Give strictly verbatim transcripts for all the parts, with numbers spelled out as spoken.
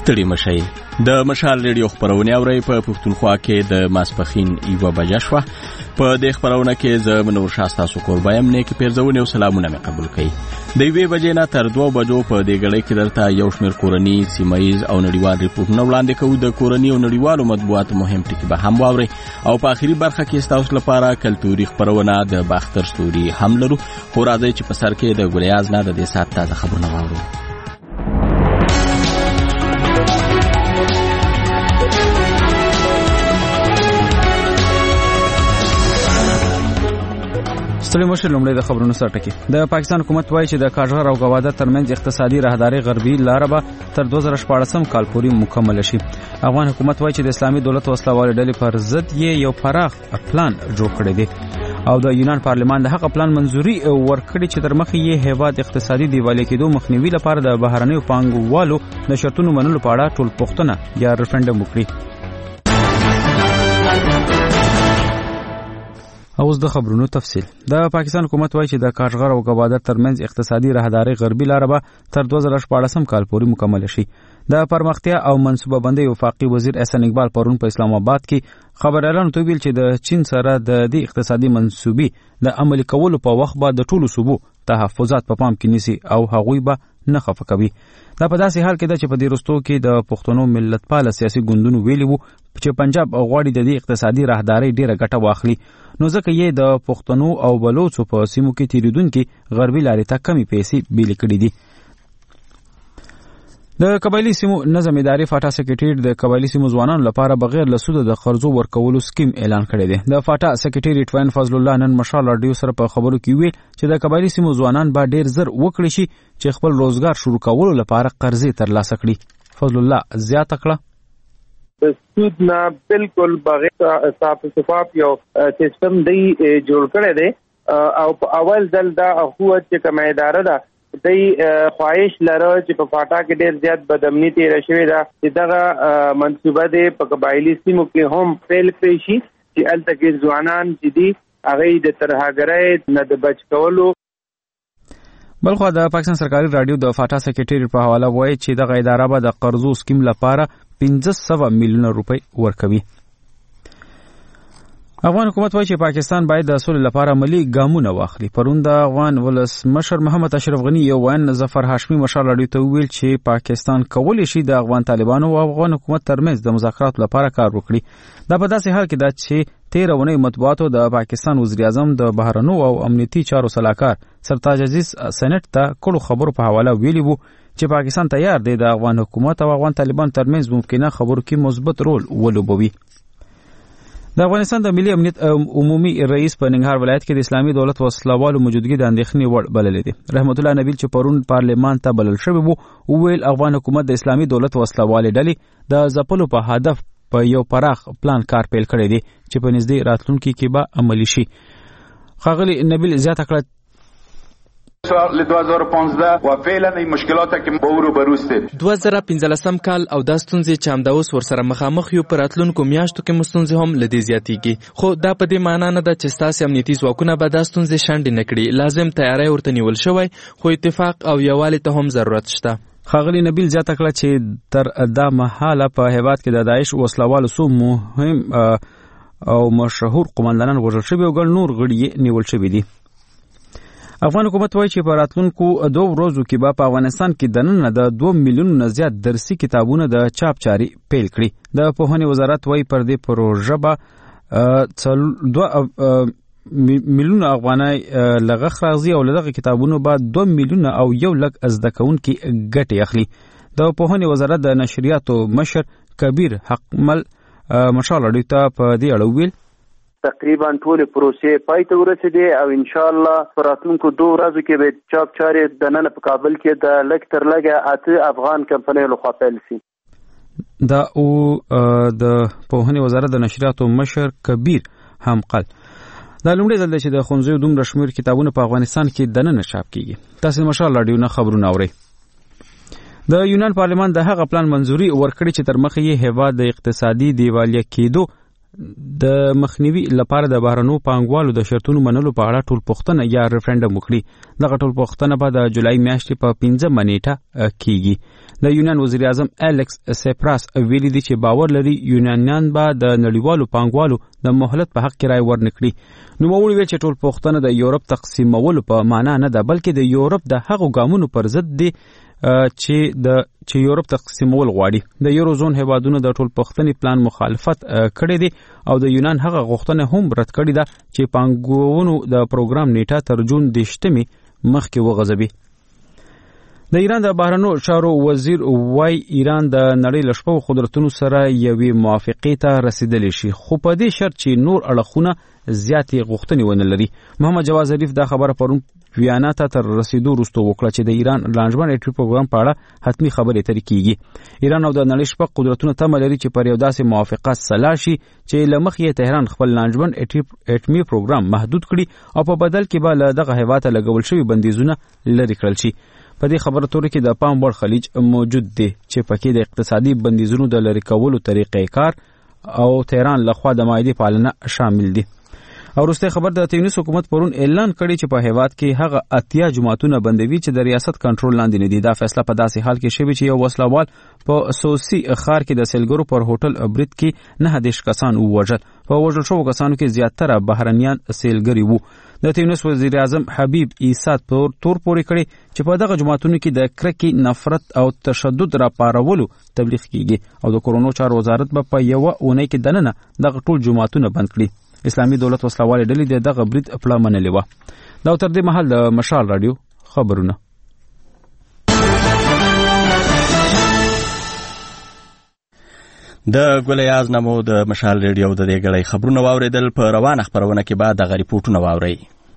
ستړي مشئ د مشال ریډیو خبرونه اوري په پښتونخوا کې د ماسپخین یوه بجه شوه. په دې خبرونه کې زه منور شاستا سو قربایم نه کې پیرزونه او سلامونه مې قبول کړي. د یوې بجې نه تر دوه بجو په دې غړې کې درته یو شمېر کورني سیمایز او نړیوال ریپورتونه وړاندې کوو. د کورني او نړیوالو مطبوعاتو مهم ټکي به هم واوري او په اخري برخه کې تاسو لپاره کلتوري خبرونه د باختر ستوري هم لرو. خو راځي چې په سر کې د ګلیاز نه د دې سات تازه خبرونه واورو. ستړي مشر لومړی د خبرونو سره ټکی. د پاکستان حکومت وایي چې د کاژغر او گوادر ترمنځ اقتصادي راهداري غربي لار به تر دوه زره شپاړسم کال پورې مکمل شي. افغان حکومت وایي چې د اسلامي دولت وسلوالې ډلې پر ضد یې یو پراخ پلان جوړ کړی دی او د یونان پارلمان د هغه پلان منځوري ورکړي چې تر مخې یې هیواد اقتصادي دیوالۍ کېدو مخنیوي لپاره د بهرنیو پانګوالو د شرطونو منلو په اړه ټول پوښتنه یا ریفرنډم وکړي. اوس د خبرونو تفصیل. د پاکستان حکومت وایي چې د کاژغر او گوادر ترمنځ اقتصادي راهداري غربي لار به تر دوه زره شپاړسم کال پورې مکمل شي. د پرمختیا او منصوبه بندۍ وفاقي وزیر احسان اقبال پرون په اسلام آباد کې خبريالانو ته ویل چې د چین سره د دې اقتصادي منصوبې د عملي کولو په وخت به د ټولو صوبو تحفظات په پام کې نیسي او هغوی به نه خفه کوي. دا په داسې حال کې ده چې په دې وروستو کې د پښتنو ملتپاله سیاسي ګوندونو ویلي وو چې پنجاب غواړي د دې اقتصادي راهدارۍ ډیره ګټه واخلي، نو ځکه یې د پښتنو او بلوڅو په سیمو کې تیریدونکي غربي لارې ته کمې پیسې بیلې کړي دي. د قبایلي سیمو نظم ادارې فاټا سکریټریټ د قبایلي سیمو ځوانانو لپاره بغیر له سوده د قرضو ورکولو سکیم اعلان کړی دی. د فاټا سکریټریټ وین فضل الله نن مشال راډیو سره په خبرو کې ویل چې د قبایلي سیمو ځوانان به ډیر زر وکړي شي چې خپل روزګار شروع کولو لپاره قرضې ترلاسه کړي. فضل الله زیاته کړه د سود نه بالکل بغیر صاف شفاف یو سیستم دی جوړ کړی دی او په اول ځل دا هو چې کومه اداره ده دای خواهش لره چې په فاټا کې ډیر زیات بدامنی تیر شوی دا چې دغه منصوبه دی په قبایلی سیمو کې هم فعال کړی شي چې الته کې ځوانان چې دي هغه د ترهګرۍ نه د بچ کولو. بلخو د پاکستان سرکاري رادیو د فاټا سکریټری په حواله وایي چې دغه اداره به د قرضو سکیم لپاره پنځه سوه میلیونه روپۍ ورکوي. افغان حکومت وایي چې پاکستان باید د سولې لپاره عملي ګامونه واخلي. پرون د افغان ولسمشر محمد اشرف غني یو وین ظفر هاشمي مشال راډیو ته ویل چې پاکستان کولی شي د افغان طالبانو او افغان حکومت ترمنځ د مذاکراتو لپاره کار وکړي. دا په داسې حال کې ده چې تېره اونۍ مطبوعاتو د پاکستان وزیر اعظم د بهرنیو او امنیتي چارو سلاکار سرتاج عزیز سېنټ ته کړو خبرو په حواله ویلي وو چې پاکستان تیار دی د افغان حکومت او افغان طالبان ترمنځ ممکنه خبرو کې مثبت رول ولوبوي. د افغانستان د ملي امنیت عمومي رئیس په ننګرهار ولایت کې د اسلامي دولت وسلوالو موجودګي د اندېښنې وړ بللې دي. رحمت الله نبیل چې پرون پارلمان ته بلل شوی وو وویل افغان حکومت د اسلامي دولت وسلوالې ډلې د ځپلو په هدف په یو پراخ پلان کار پیل کړی دی چې په نږدې راتلونکي کې به عملي شي. ښاغلي نبیل زیاته کړه سال دو هزار و پانزده و فعلا این مشکلات که با او روبرو هستیم. دوه زره پنځلسم کال او دا ستونزې چې همدا اوس ورسره مخامخ یو پر راتلونکو میاشتو کې ستونزې هم له دې زیاتېږي، خو دا په دې معنا نه ده چې ستاسې امنیتي ځواکونه به دا ستونزې شنډې نه کړي. لازم تیاری ورته نیول شوی، خو اتفاق او یووالي ته هم ضرورت شته. ښاغلي نبیل زیاته کړه چې تر دا مهاله په هیواد کې د داعش وسلوالو څو مهم او مشهور قومندانان وژل شوي او ګڼ نور غړي یې نیول شوي دي. افغان حکومت وایي چې په راتلونکو دوه ورځو کې به په افغانستان کې دننه د دوه میلیونو نه زیات درسي کتابونه د چاپ چاري پیل کړي. د پوهنې وزارت وایي پر دې پروژه به دوه میلیونه افغانۍ لغخ راځي او له دغه کتابونو به دوه میلیونه او یو لک زده کوونکي ګټې اخلي. د پوهنې وزارت د نشریاتو مشر کبیر حقمل مشال راډیو ته په دې اړه ویل تقریبا ټول پروسې پای ته ورسېدې او ان شاء الله په راتلونکو دوه ورځو کې به چاپ چارې د نن په کابل کې د لږ تر لږه اته افغان کمپنیو لخوا پیل شي. دا او د پوهنې وزارت د نشریاتو مشر کبیر حمقل دا لومړی ځل دی چې د ښوونځیو دومره شمېر کتابونه په افغانستان کې دننه چاپ کیږي. تاسو مشال راډیو نه خبرونه اورئ. د یونان پارلمان د هغه پلان منځوري ورکړي چې تر مخه یې هیواد د اقتصادي دیوالیا کېدو د مخنیوي لپاره د بهرنو پانګوالو د شرطونو منلو په اړه ټول پوښتنه یا ریفرندم وکړي. دغه ټول پوښتنه به د جولای میاشتې په پنځمه نیټه کیږي. د یونان وزیر اعظم الیکس سیپراس ویلي دی چې باور لري یونانیان به د نړیوالو پانګوالو د مهلت په حق کې رای ورنکړي. نوموړي ویل چې ټول پوښتنه د یورپ تقسیمولو په معنا نه ده، بلکې د یورپ د هغو ګامونو پر ضد دی چې د چې یورپ تقسیمول غواړي. د یورو زون هیوادونو د ټول پوښتنې پلان مخالفت کړی دی او د یونان هغه غوښتنه هم رد کړې ده چې پانګونو د پروګرام نیټه تر جون دیشتمې مخکې وغځوي. د ایران د بهرنو چارو وزیر وای ایران د نړۍ له شپږو قدرتونو سره یوې موافقې ته رسیدلی شي، خو په دې شرط چې نور اړخونه زیاتې غوښتنې ونه لري. محمد جواد ظریف دا خبره پرون ویانا ته تر رسیدو وروسته وکړه چې د ایران لانجمن اټومي پروګرام په اړه حتمی خبرې اترې کیږي. ایران او د نړۍ شپږ قدرتونه تمه لري چې پر یو داسې موافقه سلا شي چې له مخې یې تهران خپل لانجمن اټومي پروګرام محدود کړي او په بدل کې به له دغه هیواته لګول شوي بندیزونه لرې کړل شي. په دې خبره تورې کې د پام وړ خلیج موجود دی چې پکې د اقتصادي بندیزونو د لرې کولو طریقې کار او تهران لخوا د مایدې پالنه شامل دي. او وروسته خبر د تیونس حکومت پرون اعلان کړی چې په هیواد کې هغه اتیا جماعتونه بندوي چې د ریاست کنټرول لاندې نه دي. دا فیصله په داسې حال کې شوې چې یو وسلوال په سوسی خار کې د سیلګرو پر هوټل برید کې نه دېرش کسان ووژل. په وژل شوو کسانو کې زیاتره بهرنیان سیلګري وو. د تیونس وزیر اعظم حبیب عیسی تور تور پورې کړی چې په دغه جماعتونو کې د کرکې، نفرت او تشدد راپارولو تبلیغ کیږي او د کورونو چارو وزارت به په یوه اونۍ کې دننه دغه ټول جماعتونه بند کړي. اسلامي دولت وسلوالې ډلې دغه برید پړه منلې وه. دا تر دې مهال د مشال رادیو خبرونه. د ګولیاز نامو د مشال ریډیو د دې غړي خبرونه واوریدل. په روانه خبرونه کې بعد د ریپورتونه واوري.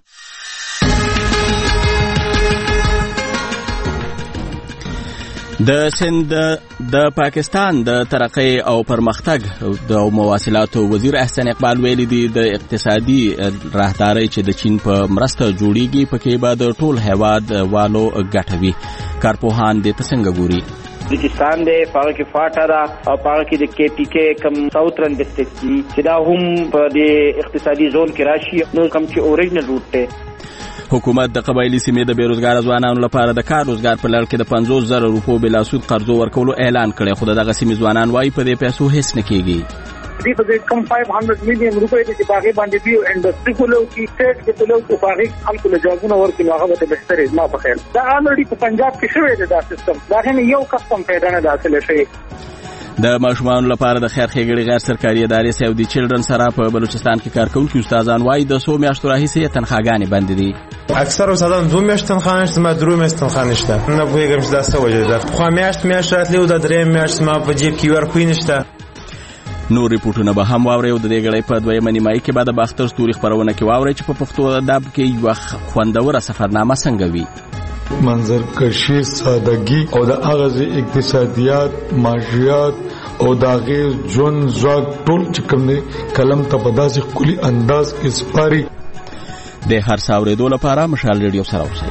د سند د پاکستان د ترقی او پرمختګ د مواصلاتو وزیر احسان اقبال ویلي دی د اقتصادي راهداري چې د چین په مرسته جوړیږي پکې به د ټول هیواد والو ګټه وي. کارپوهان دې ته څنګه ګوري؟ بلوچستان دی پاره کې فاټا دا او پاره کې د کې پی کې کم ساوثرن ډسټرکټ دی چې دا هم په دې اقتصادي زون کې راشي، نو کم چې اوریجنل روټ ته. حکومت د قبایلی سیمې د بیروزګار ځوانانو لپاره د کار روزګار په لړ کې د پنځوس زره روپو بلا سود قرضو ورکولو اعلان کړی، خو دغه سیمې ځوانان وایي په دې پیسو هیڅ نه کېږي. دې په کم پنځه سوه میلیون روپۍ چې باغې باندې دی انډستری کولو کې سټیټ کې کولو کې باغې خلکو له جوابونه ورکړي، هغه به بهتري ما په خیال دا الریډي په پنجاب کې شوی دی دا سیستم، دا نه یو کسټم پیدا نه داخله شي. د ماشومانو لپاره د خیر ښېګړې غیر سرکاري ادارې سعودي چلډرن سره په بلوچستان کې کارکونکي استادان وایي د څو میاشتو راهیسې تنخواګانې بندې دي. اکثر استادان دوه میاشتې تنخواه نشته، ما درې میاشتې تنخواه نشته. نه پوهېږم چې دا څه وجه ده. پخوا میاشت میاشت راتلې و، دا درېیم میاشت ما په جیب کې ورکوي نشته. نور ریپورټونه به هم واورئ او د دې غړۍ په دویمه نیمایي کې به د باختر ستوري خپرونه کې واورئ چې په پښتو ادب کې یوه خوندوره سفرنامه څنګه وي. منظرکشي، سادگی او د اغازي اقتصادیات، معاشیات او د غیر ژوند ځواک ټول چې کوم دی کلم ته په داسې ښکلي انداز کې سپاري. د هر څه اورېدو لپاره مشال ریډیو سره اوسئ.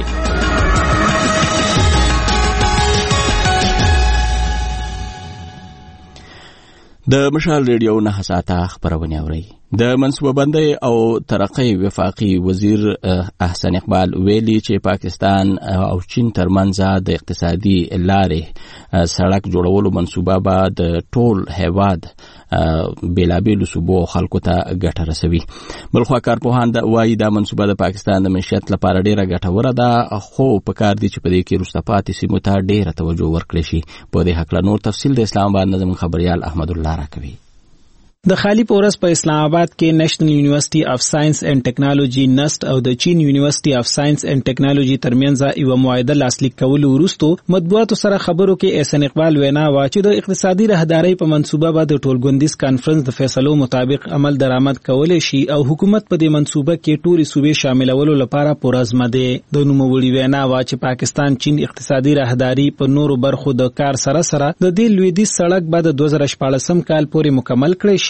د مشال ریډیو نه ساعته خبرونه اورئ. د منصوبه بندۍ او ترقی وفاقي وزیر احسان اقبال ویلي چې پاکستان او چین ترمنځ د اقتصادي لارې سړک جوړولو منصوبه به د ټول هیواد بیلابیلو صوبو خلکو ته ګټه رسوي. بلخوا کارپوهان وایي دا منصوبه د پاکستان د معیشت لپاره ډیره ګټوره ده، خو په کار دي چې په دې کې وروسته پاتې سیمو ته ډیره توجه ورکړل شي. په دې هکله نور تفصیل د اسلام آباد نه زموږ خبریال احمد الله راکوي. د خالی پورس په اسلام آباد کې نېشنل یونیورسيټي اف ساينس اینڈ ټیکنالوژي نست او د چین یونیورسيټي اف ساينس اینڈ ټیکنالوژي ترمنځ یو معاهده لاسلیک کول وروسته مطبوعاتو سره خبرو کې احسان اقبال وینا وا چې د اقتصادي راهداري په منصوبه به د ټولګوندیز کانفرنس د فیصلو مطابق عمل درآمد کول شي او حکومت په دې منصوبه کې ټولې صوبې شاملولو لپاره پرازمه ده. د نوموړي وینا وا چې پاکستان چین اقتصادي راهداري په نورو برخو د کار سره سره د دې لویدیځ سړک بعد د دوه زره شپاړسم کال پورې مکمل کړي شي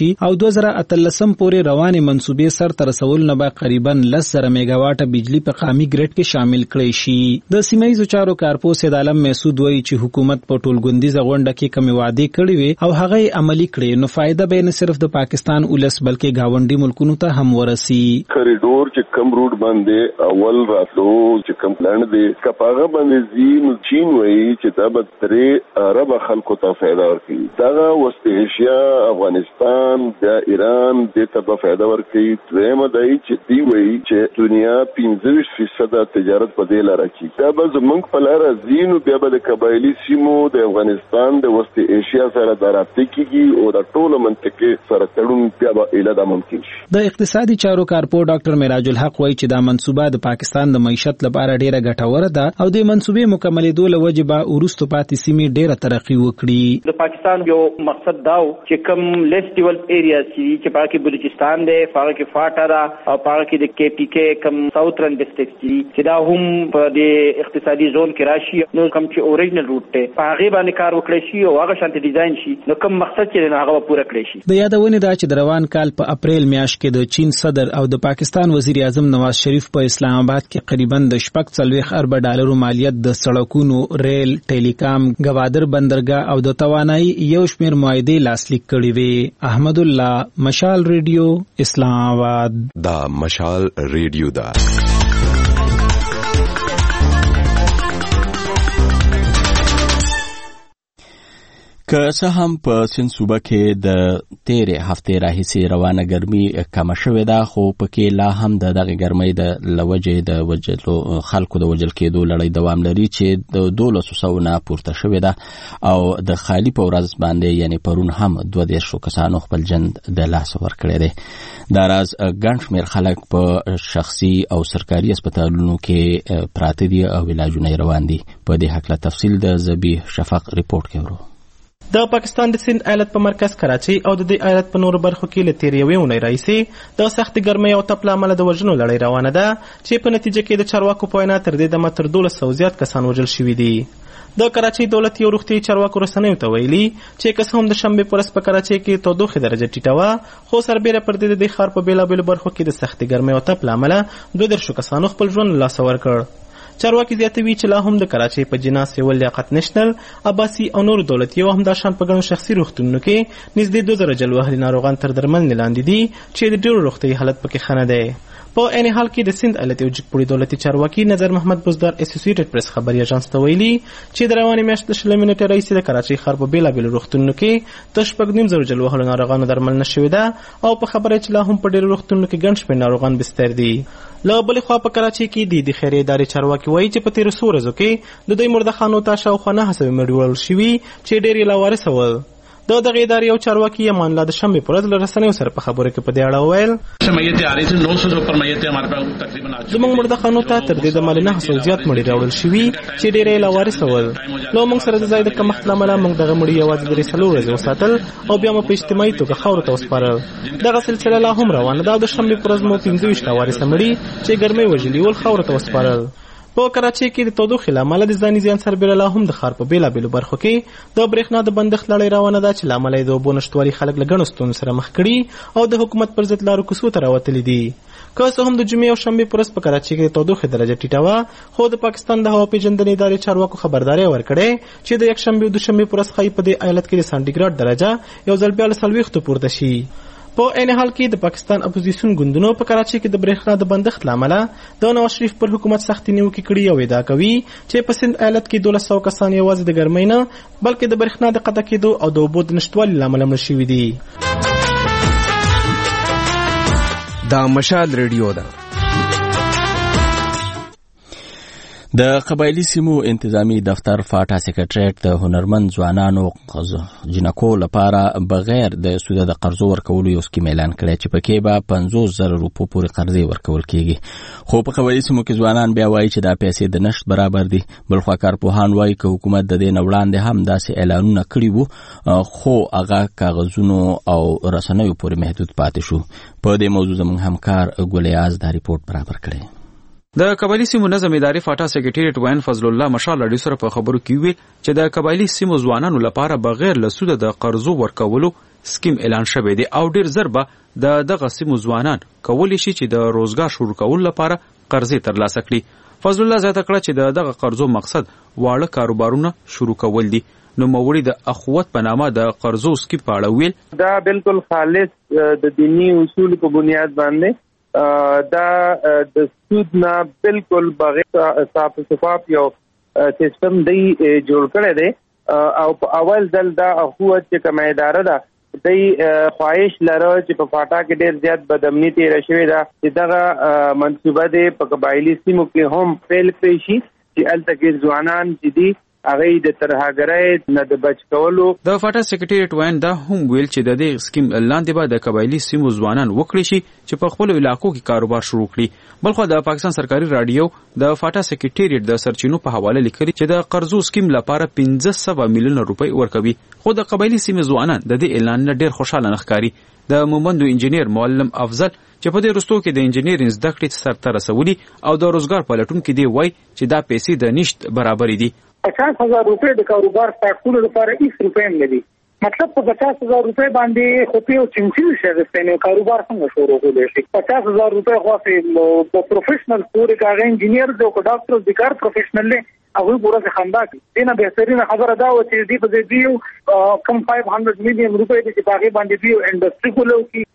شي او دوه زره اتلسم پورې روانې منصوبې سر ته رسول نه به قریبا لس زره میگا واټه بجلی په قامي ګریډ کې شامل کړي شي. د سیمه ییزو چارو کارپو سید عالم مسعود وایي چې حکومت په ټولګوندیزه غونډه کې کومې وعدې کړې وي او هغه یې عملي کړې، نو فائدہ به نه صرف د پاکستان ولس بلکې گاونډي ملکونو ته هم ورسي. کوریډور چې کم روډ باندې اول راتلو چې کم پلان دی کپاغه باندې زین چین وایي چې دا به ترې عرب خلکو ته فائدہ ورکړي. دا وسط ایشیا افغانستان د ایران د ته به فائدہ ورکړي. دویمه دی چې دی وایي چې دنیا پنځه ویشت فیصد تجارت په دې لاره کې دا به زمونږ په لاره زینو بیا به د قبایلي سیمو د افغانستان د وسط ایشیا سره د رابطې کېږي او د ټولو منطقې سره تړون بیا به ایله دا ممکن شي. د اقتصادي چارو کارپو ډاکټر معراج الحق وایي چې دا منصوبه د پاکستان د معیشت لپاره ډیره ګټوره ده او د منصوبې مکملېدو له وجې به وروستو پاتې سیمې ډیره ترقي وکړي. د پاکستان یو مقصد دا و چې کوم لیس ډیولپ ایریاز چې پاکي بلوچستان دی، پاکي فاټا دا او پاکي د کې پی کې کوم ساوثرن ډسټرکټ دي چې دا هم په د اقتصادي زون کې راشي، نو کوم چې اوریجنل روټ ته په هغه باندې کار وکړي شي او هغه شانتي ډیزاین شي، نو کوم مقصد چې هغه پوره کړی شي. د یادونه دا چې د روان کال په اپریل میاشت کې د چین صدر او د پاکستان وزیر اعظم نواز شریف په اسلام آباد کې قریبا د شپږ څلوېښت ارب ډالرو مالیت د سړکونو، ریل، ټیلیکام، گوادر بندرګاه او د توانایي یو شمېر معاهدې لاسلیک کړي وي. احمد الله، مشال ریډیو، اسلام آباد. دا مشال ریډیو دا که څه هم په سند صوبه کې د تیرې هفتې راهیسې روانه ګرمي کمه شوې ده، خو پکې لا هم د دغې ګرمۍ د لوجې د وجلو خلکو د وجل کېدو لړۍ دوام لري چې د دولسو سوو نه پورته شوې ده او د خالي په ورځ باندې یعنی پرون هم دوه دېرشو کسانو خپل جند د لاسه ورکړی دی. دا راز ګڼ شمېر خلک په شخصي او سرکاري اسپتالونو کې پراته دي او علاجونه روان دي. په دې هکله تفصیل د ذبیح شفق ریپورټ کې ورو. د پاکستان د سند ایالت په مرکز کراچۍ او د دې ایالت په نورو برخو کې له تېرې یوې اونۍ راهیسې د سختې ګرمۍ او تپ له امله د وژنو لړۍ روانه ده چې په نتیجه کې د چارواکو په وینا تر دې دمه تر دولس سوه زیات کسان وژل شوي دي. د کراچۍ دولت یو روغتیایي چارواکو رسنیو ته ویلي چې که څه هم د شنبې په ورځ په کراچۍ کې تودوخې درجه ټیټه وه، خو سربیره پر دې د دې ښار په بېلابېلو برخو کې د سختې ګرمۍ او تپ له امله دوه دېرشو کسانو خپل ژوند له لاسه ورکړ. چارواکي زیاتوي چې لا هم د کراچۍ په جنا، سیول، لیاقت نشنل، عباسي او نورو دولتي او همداشان په ګڼو شخصي روغتونونو کې نږدې دوه زره جل وهلي ناروغان تر درملنې لاندې دي چې د ډېرو روغتیایي حالت پکې ښه نه دی. په عین حال کې د سند ایالت یو جګپوړي دولتي چارواکي نظر محمد بزدار اسوسییټډ پریس خبري ایجنس ته ویلي چې د روانې میاشتې د شلمې نېټې راهیسې د کراچۍ ښار په بېلابېلو روغتونونو کې د شپږ نیم زرو جل وهلو ناروغانو درملنه شوې ده او په خبره چې لا هم په ډېرو روغتونونو کې ګڼ شمېر ناروغان بستر دي. له بلې خوا په کراچۍ کې د د خیریه ادارې چارواکي وایي چې په تېرو څو ورځو کې د دوی مردخانو ته شاوخوا نهه سوه مړي وړل شوي چې ډېر یې لاوارثه ول. د دغه ادارې یو چارواکي امان الله د شنبې پر ورځ له رسنیو سره په خبرو کې په دې اړه وویل زموږ مردخانو ته تر دې دمه له نهه سوه زیات مړي راوړل شوي چې ډېر یې لاوارثه ول. نو موږ سره د ځای د کمښت له امله موږ دغه مړي یوازې درې څلور ورځې وساتل او بیا مو په اجتماعي توګه خاورو ته وسپارل. دغه سلسله لا هم روانه ده او د شنبې پر ورځ مو پنځه ویشت لاوارثه مړي چې ګرمۍ وژلي ول خاورو ته وسپارل. په کراچۍ کې د تودوخې له امله د ځاني زیان سربیره لا هم د ښار په بېلابېلو برخو کې د برېښنا د بندښت لړۍ روانه ده چې له امله یې د اوبو نشتوالي خلک له ګڼو ستونزو سره مخ کړي او د حکومت پر ضد لارو کوڅو ته راوتلي دي. که څه هم د جمعې او شنبې په ورځ په کراچۍ کې د تودوخې درجه ټیټه وه، خو د پاکستان د هوا پیژندنې ادارې چارواکو خبرداری ورکړې چې د یکشنبې او دوشنبې په ورځ ښایي په دې ایالت کې د سانټیګراډ درجه یو ځل بیا له څلوېښتو پورته شي. په عین حال کې د پاکستان اپوزیسیون ګوندونو په کراچۍ کې د برېښنا د بندښت له امله د نواز شریف پر حکومت سختې نیوکې کړي او ادعا کوي چې په سند ایالت کې دولس سوه کسان یوازې د ګرمۍ نه بلکې د برېښنا د قطع کېدو او د اوبو د نشتوالي له امله مړه شوي دي. دا مشال ریډیو ده. د قبایلی سیمو انتظامی دفتر فاټا سیکریټریټ د هنرمند ځوانانو جنکو لپاره بغیر د سوده د قرضو ورکولو یو سکیم اعلان کړی چې پکې به پنځوس زره روپو پورې قرضې ورکول کیږي. خو په قبایلی سیمو کې ځوانان بیا وایي چې دا پیسې د نشت برابر دي. بلخوا کارپوهان وایي که حکومت د دې نه وړاندې هم داسې اعلانونه کړي وو خو هغه کاغذونو او رسنیو پورې محدود پاتې شو. په دې موضوع زموږ همکار ګلیاز دا ریپورټ برابر کړی. د قبایلی سیمو نظم ادارې فاټا سیکریټریټ وین فضل الله مشال اډي سره په خبرو کې ویل چې د قبایلی سیمو ځوانانو لپاره بغیر له سوده د قرضو ورکولو سکیم اعلان شوی دی او ډیر زر به د دغه سیمو ځوانان کولی شي چې د روزګار شروع کولو لپاره قرضې ترلاسه کړي. فضل الله زیاته کړه چې د دغه قرضو مقصد واړه کاروبارونه شروع کول دي. نو موري د اخوت په نامه د قرضو سکیم په اړه ویل دا بالکل خالص د دینی اصول په بنیاد باندې دا د سود نه بالکل بغیر صاف شفاف یو سیستم دی جوړ کړی دی او په اول ځل دا اخوت چې کومه اداره ده دی خواهش لره چې په فاټا کې ډیر زیات بدامني تیر شوې ده چې دغه منصوبه دی په قبایلی سیمو کې هم فعال کړی شي چې الته کې ځوانان چې دي هغه د ترهګرۍ نه د بچ کولو. د فاټا سیکریټریټ وایي دا هم ویل چې د دې سکیم لاندې به د قبایلی سیمو ځوانان وکړي شي چې په خپل علاقو کې کاروبار شروع کړي. بلخو د پاکستان سرکاري رادیو د فاټا سیکریټریټ د سرچینو په حواله لیکلي چې د قرضو سکیم لپاره پنځه سوه میلیونه روپۍ ورکوي. خو د قبایلی سیمو ځوانان د دې اعلان نه ډیر خوشاله نه ښکاري. د مومندو انجینیر معلم افضل چې په دې رستو کې د انجینیرینګ زده کړې سرته رسولي او د روزګار پلټونکو دی وایي چې دا پیسې د نشت برابرې دي. पचास हजार रुपए د کاروبار سٹارټولو لپاره هیڅ روپۍ نه دي. مطلب په پچاس हजार روپए باندې خو په چنچي شې د کاروبار څنګه شروع کولای شي. پچاس हजार روپए خو په پروفیشنل پورې کاغه انجینیر جو کو ډاکټر د کار پروفیشنل له هغه پورا خندا کوي. دینه بهترینه خبره دا و چې دی په دې کم پنځه سوه میلیون روپے چې باغې باندې دی انډستری کولو کې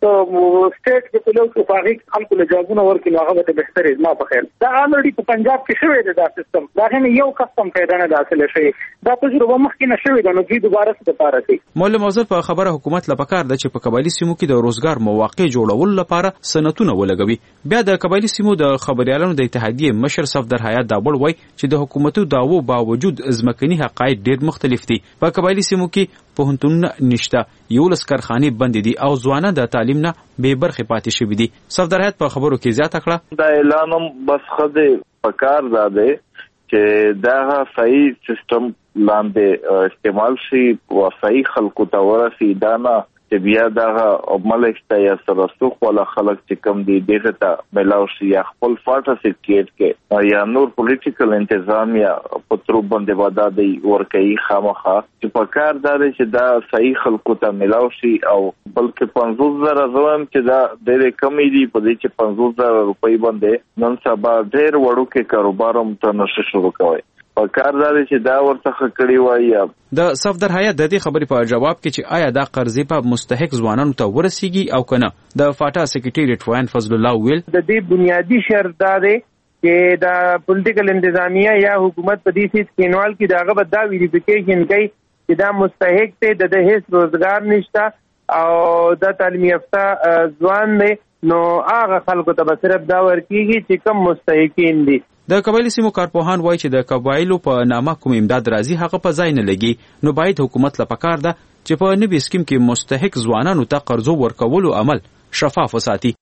سټیټ کې کولو کې باغې خلکو له جوابونه ورکړي هغه ته بهتري ما په خیال دا الریډي په پنجاب کې شوی دی دا سیستم دا نه یو کسټم پیدا نه داخله شي دا تجربه مخکې نه شوی دا نو دوی دوباره څه لپاره کوي. مولا موظف په خبره حکومت لپاره کار د چې په قبایلی سیمو کې د روزګار مواقع جوړولو لپاره سنتونه ولګوي. بیا د قبایلی سیمو د خبريالانو د اتحادیې مشر صفدر حیات داوړ وای چې د حکومتو داوو باوجود ځمکني حقایق ډېر مختلف دي. په قبایلی سیمو کې پوهنتونونه نشته، یولس کارخانې بندې دي او ځوانان د تعلیم نه بې برخې پاتې شوي دي. صفدر حیات په خبرو کې زیاته کړه دا اعلان هم بس خدای پکار دا دی چې دا صحیح سیستم لاندې استعمال شي او صحیح خلکو ته ورسي دا نه چې بیا دا عملشته یا سرسوخ ولا خلک چې کم دي دغه ته ملاو شي یا خپل فاټا سکیټ کې یا نور پولیټیکل انتظامیه پترو باندې ودا دی ورکوي خامخا چې په کار دا دی چې دا صحیح خلکو ته ملاو شي او بلکې پنځوس زره زوم چې دا ډېر کم دي په دې چې پنځوس زره روپۍ باندې نن سبا ډېر وړوکې کاروبار هم ته نشي شروع کوي. کاردار چې دا ورته کړی وایي. د صفدر حیات د دې خبرې په جواب کې چې آیا دا قرضې په مستحق ځوانانو ته ورسیږي او کنه د فاټا سیکریټریټ وایي فضل الله ویل د دې بنیادی شرط دا دی چې د پولیټیکل انتظامیه یا حکومت په دې سیس کې انوال کې داغه بد دا ویریفیکیشن کوي چې دا مستحق ته د هیڅ روزګار نشته او د تعلیم یافته ځوان دی نو هغه خلکو ته صرف دا ورکیږي چې کم مستحقین دي. د قبایلی سیمو کارپوهان وایي چې د قبایلو په نامه کوم امداد راځي هغه په ځای نه لګي نو باید حکومت لپاره کار ده چې په نوي سکیم کې مستحق ځوانانو ته قرضو ورکولو عمل شفاف وساتي.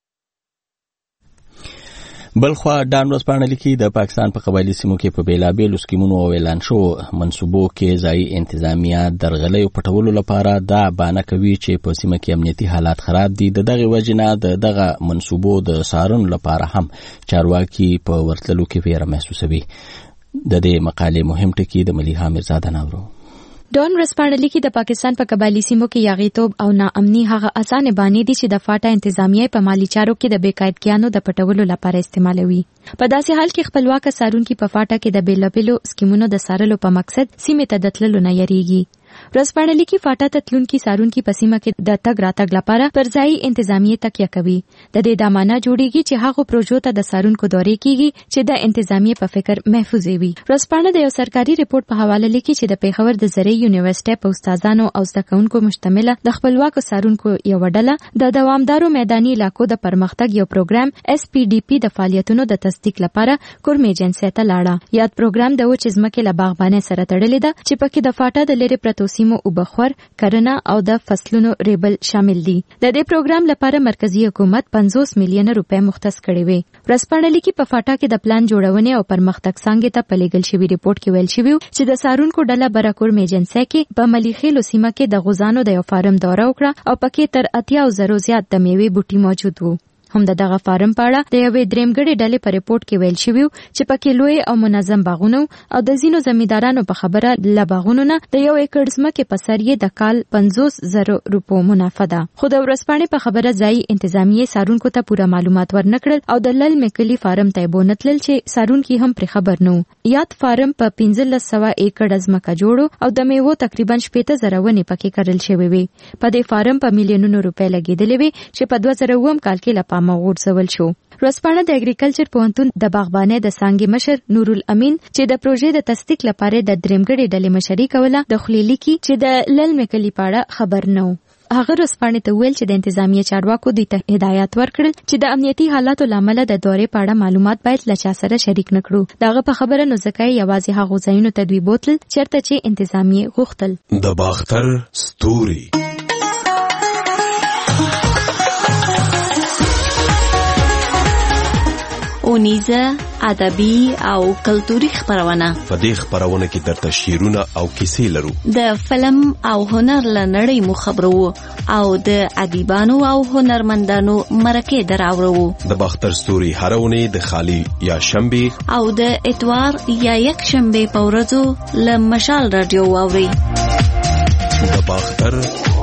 بلخوا ډان ورځپاڼه لیکي د پاکستان په قبایلی سیمو کې په بیلابیلو سکیمونو او اعلان شو منصوبو کې ځایي انتظامیه درغلۍ پټولو لپاره دا بانه کوي چې په سیمه کې امنیتي حالات خراب دي. د دغه وجنه د دغه منصوبو د سارن لپاره هم چارواکي په ورتللو کې ویره محسوسوي. د دې مقالې مهم ټکی د ملیحه میرزاده ناورو. ډان ورځپاڼه لیکي د پاکستان په قبایلی سیمو کې یاغیتوب او ناامني هغه اسانه باندې دي چې د فاټا انتظامیه په مالی چارو کې د بیقاعدګیانو د پټولو لپاره استعمالوي. په داسې حال کې خپلواک سارونکي په فاټا کې د بیلابیلو سکیمونو د سارلو په مقصد سیمه ته د تللو نه یریږي. ورځپاڼه لیکي فاټا ته تلونکي سارونکي په سیمه کې د تګ راتګ لپاره پر ځای انتظامیه تکیه کوي. د دې د معنا جوړیږي چې هغه پروژو ته د سارونکو دورې کیږي چې د انتظامیه په فکر محفوظ وي. ورځپاڼه د یو سرکاري ریپورت په حواله لیکي چې د پیښور د زری یونیورسيټي په استادانو او زده کوونکو مشتمله د خپلواکو سارونکو یو ډله د دوامدارو میداني علاقو د پرمختګ یو پروګرام اس پی ډی پی د فعالیتونو د تصدیق لپاره کورم ایجنسی ته لاړه. یاد پروګرام د وچ ځمکې له باغبانۍ سره تړلی دی چې پکې د فاټا د لری پرتو سیمو وبخور کرنه او د فصلونو ریبل شامل دي. د دې پروګرام لپاره مرکزی حکومت پنځوس میلیونه روپۍ مختص کړي وي. ورځپاڼه لیکي په فاټا کې د پلان جوړونې او پرمختګ څنګه ته پلیګل شوی ریپورت کې ویل شوی چې د سارونکو ډله برکور میجنسي کې په ملیخیلو سیمه کې د غوزانو د یو فارم دوره وکړه او پکې تر اتیا زرو زیات د میوې بوټي موجود وو. هم د دغه فارم په اړه د یوې درېمګړې ډلې په ریپورت کې ویل شوی چې پکې لوی او منظم باغونه او د ځینو زمیندارانو په خبره ل باغونو نه د یو ایکړ ځمکې په سر یې د کال پنځوس زره روپو منافع ده. خو د ورځپاڼې په خبره ځای انتظامیه سارونکو ته پوره معلومات ورنکړل او د لل مکلی فارم ته بونتلل چې سارونکي هم پر خبر نو. یاد فارم په پنځلس سوه ایکړ ځمکه جوړو او د میوو تقریبا شپږ زره ونې پکې کرل شوی وي. په دې فارم په میلیونونو روپۍ لګیدلې وي چې په دوه زره اووم کال کې له پامه غورځول شو. ورځپاڼه د اګریکلچر پوهنتون د باغبانۍ د څانګې مشر نورالامین چې د پروژې د تصدیق لپاره د درېمګړې ډلې مشري کوله د خلیلي کې چې د لل مکلی پاړه خبر نه و. هغه ورځپاڼې ته ویل چې د انتظامیه چارواکو دوی ته هدایت ورکړل چې د امنیتي حالاتو لامل د دورې په اړه معلومات باید له چا سره شریک نکړو. دغه په خبره نو ځکه یوازې هغو ځایونو ته دوی بوتل چېرته چې انتظامیه غوښتل. د باختر ستوري اونیزه ادبي او کلتوري خبرونه. په دې خبرونه کې درته شعرونه او کیسې لرو. د فلم او هنر لنړۍ مو خبرو او د ادیبانو او هنرمندانو مرکه دراوړو. د باختر ستوري هرونه د خالی یا شنبه او د اتوار یا یک شنبه په ورځو له مشال رادیو واوري. د باختر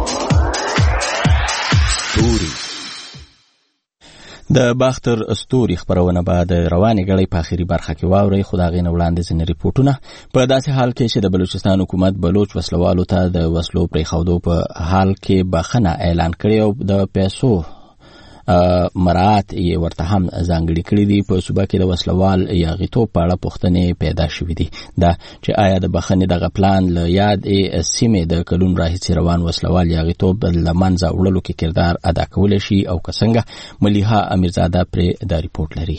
ستوري د باختر ستوري خبرونه بعد رواني غړي په اخیری برخه کې واوري. خدای غنه وړاندې ځنې ریپورتونه په داسې حال کې چې د بلوچستان حکومت بلوچ وسلوالو ته د وسلو پرې خودو په حال کې بخنه اعلان کړی او د پیسو مراعات یې ورته هم ځانګړي کړي دي. په صوبه کې د وسلوال یا غیتوب په اړه پوښتنې پیدا شوې دي دا چې آیا د بخښنې دغه پلان له یاد سیمې د کلون راهیسې روان وسلوال یا غیتوب له منځه وړلو کې کردار ادا کولی شي او که څنګه. ملیحه امیرزاده پرې دا ریپورت لري.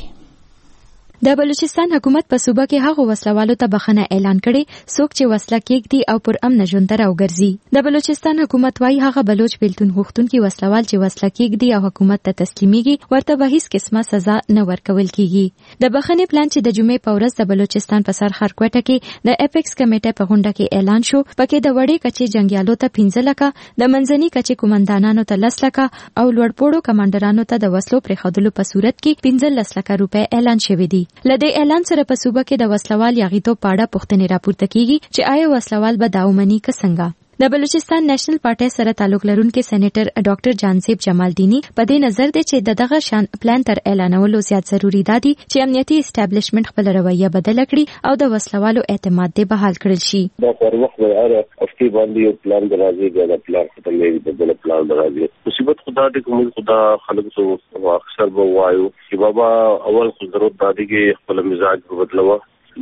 د بلوچستان حکومت په صوبه کې هغه وسلوالو ته بخنه اعلان کړي څوک چې وسله کېږدي او پر امن ژوند راوګرځي. د بلوچستان حکومت وايي هغه بلوچ بیلتون غوښتونکي وسلوال چې وسله کېږدي او حکومت ته تسلیميږي ورته به هیڅ قسمه سزا نه ورکول کیږي. د بخنې پلان چې د جمعې په ورځ د بلوچستان په سر خرکوټه کې د اپیکس کمیټه په غونډه کې اعلان شو. پکې د وړې کچې جنگیالو ته پنځه لکه، د منځني کچې قومندانانو ته لس لکه او لوړپوړو کمانډرانو ته د وسلو پرېښودلو په صورت کې پنځلس لکه روپۍ اعلان شوې دي. لدې اعلان سره په صوبه کې د وسلوال یا غیتوب په اړه پوښتنې راپورته کیږي چې آیا وسلوال به دا ومني که څنګه. د بلوچستان نېشنل پارټي سره تعلق لرونکي سېنیټر ډاکټر جانسیب جمالدینی په دې نظر دی چې د دغه شان پلان تر اعلانولو زیات ضروری دی چې امنیتي اسټابلیشمنت خپل رویه بدل کړي او د وسلوالو اعتماد دې بحال کړل شي. دا پر وخت به افتی باندې یو پلان درازي دا پلان ختم دی د بل پلان درازي مصیبت خدا دې کوم خدا خلق سو اکثر به وایو چې بابا اول خو ضرورت دی کې خپل مزاج بدلوا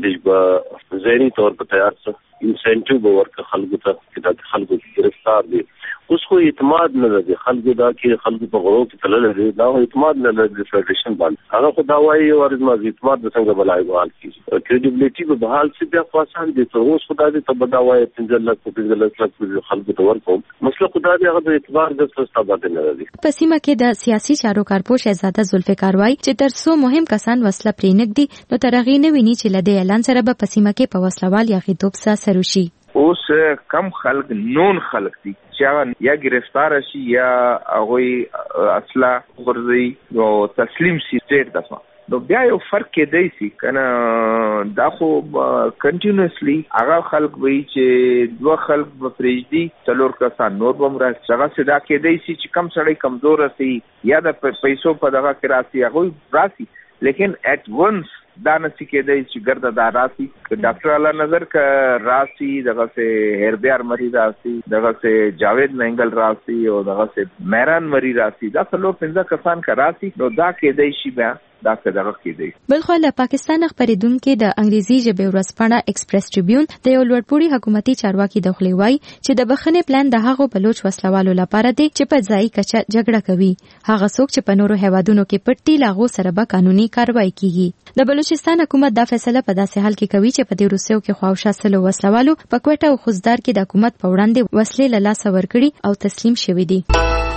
دغه ذهني تور په تیار څه انسنټیو به ورکړه خلکو ته چې دا خلکو گرفتار دي. اوس خو اعتماد نه لري خلکو دا کې خلکو په غرو کې تلل دي دا اعتماد نه لري فدریشن باندې هغه خو دا وایي ورته ما اعتماد د څنګه بلای بحال کیږي کریډیبিলিټي به بحال سي بیا خاصان دي ته اوس خدای دې ته بدا وایي پنځه لک پنځه لک خلکو ته ورکوم مسله خدای دې هغه د اعتبار د څه ثابت نه لري. په سیمه کې د سیاسي چارو کارپوه شهزاده ذوالفقار وایي چې تر څو مهم کسان وسله پرېنګدي نو تر هغې نه ویني چې لدې اعلان سره به په سیمه کې په وسلوال یا غیتوب سره سر وشي. اوس کم خلق نون خلق دي چې هغه یا گرفتار شي یا هغه اصله ورځي او تسلیم شي سټیټ داسه نو بیا یو فرق کې دی سي کنه دا خو کنټینیوسلی هغه خلق وي چې دوه خلق په فریجدي څلور کسان نور بم راځي هغه صدا کې دی سي چې کم سړی کمزور راسي یا د پیسو په دغه کې راسي هغه راسي لیکن اٹ ونس دا نسی کېدای چې ګرده دا راسي ډاکټر اعلی نظر ک راسي دغه سه هربیار مریض راسي دغه سه جاوید منګل راسي او دغه سه مهران مریض راسي دا څلور پنځه کسان ک راسي نو دا کېدای شي بیا دا څنګه کېدای. بلخو له پاکستان خبرېدونکو د انګریزي ژبې ورځپاڼه ایکسپریس ټریبیون د یو لوړپوړي حکومتي چارواکي د خولې وای چې د بخښنې پلان د هغو بلوچ وسلوالو لپاره دی چې په ځای کچه جګړه کوي. هغه څوک چې په نورو هیوادونو کې پټ دي لاغو سره به قانوني کاروایی کیږي. د بلوچستان حکومت دا فیصله په داسې حال کې کوي چې په دې روسیو کې خواوشا سلو وسلوالو په کوټه او خوزدار کې د حکومت په وړاندې وسلې له لاسه ورکړي او تسلیم شوي دي.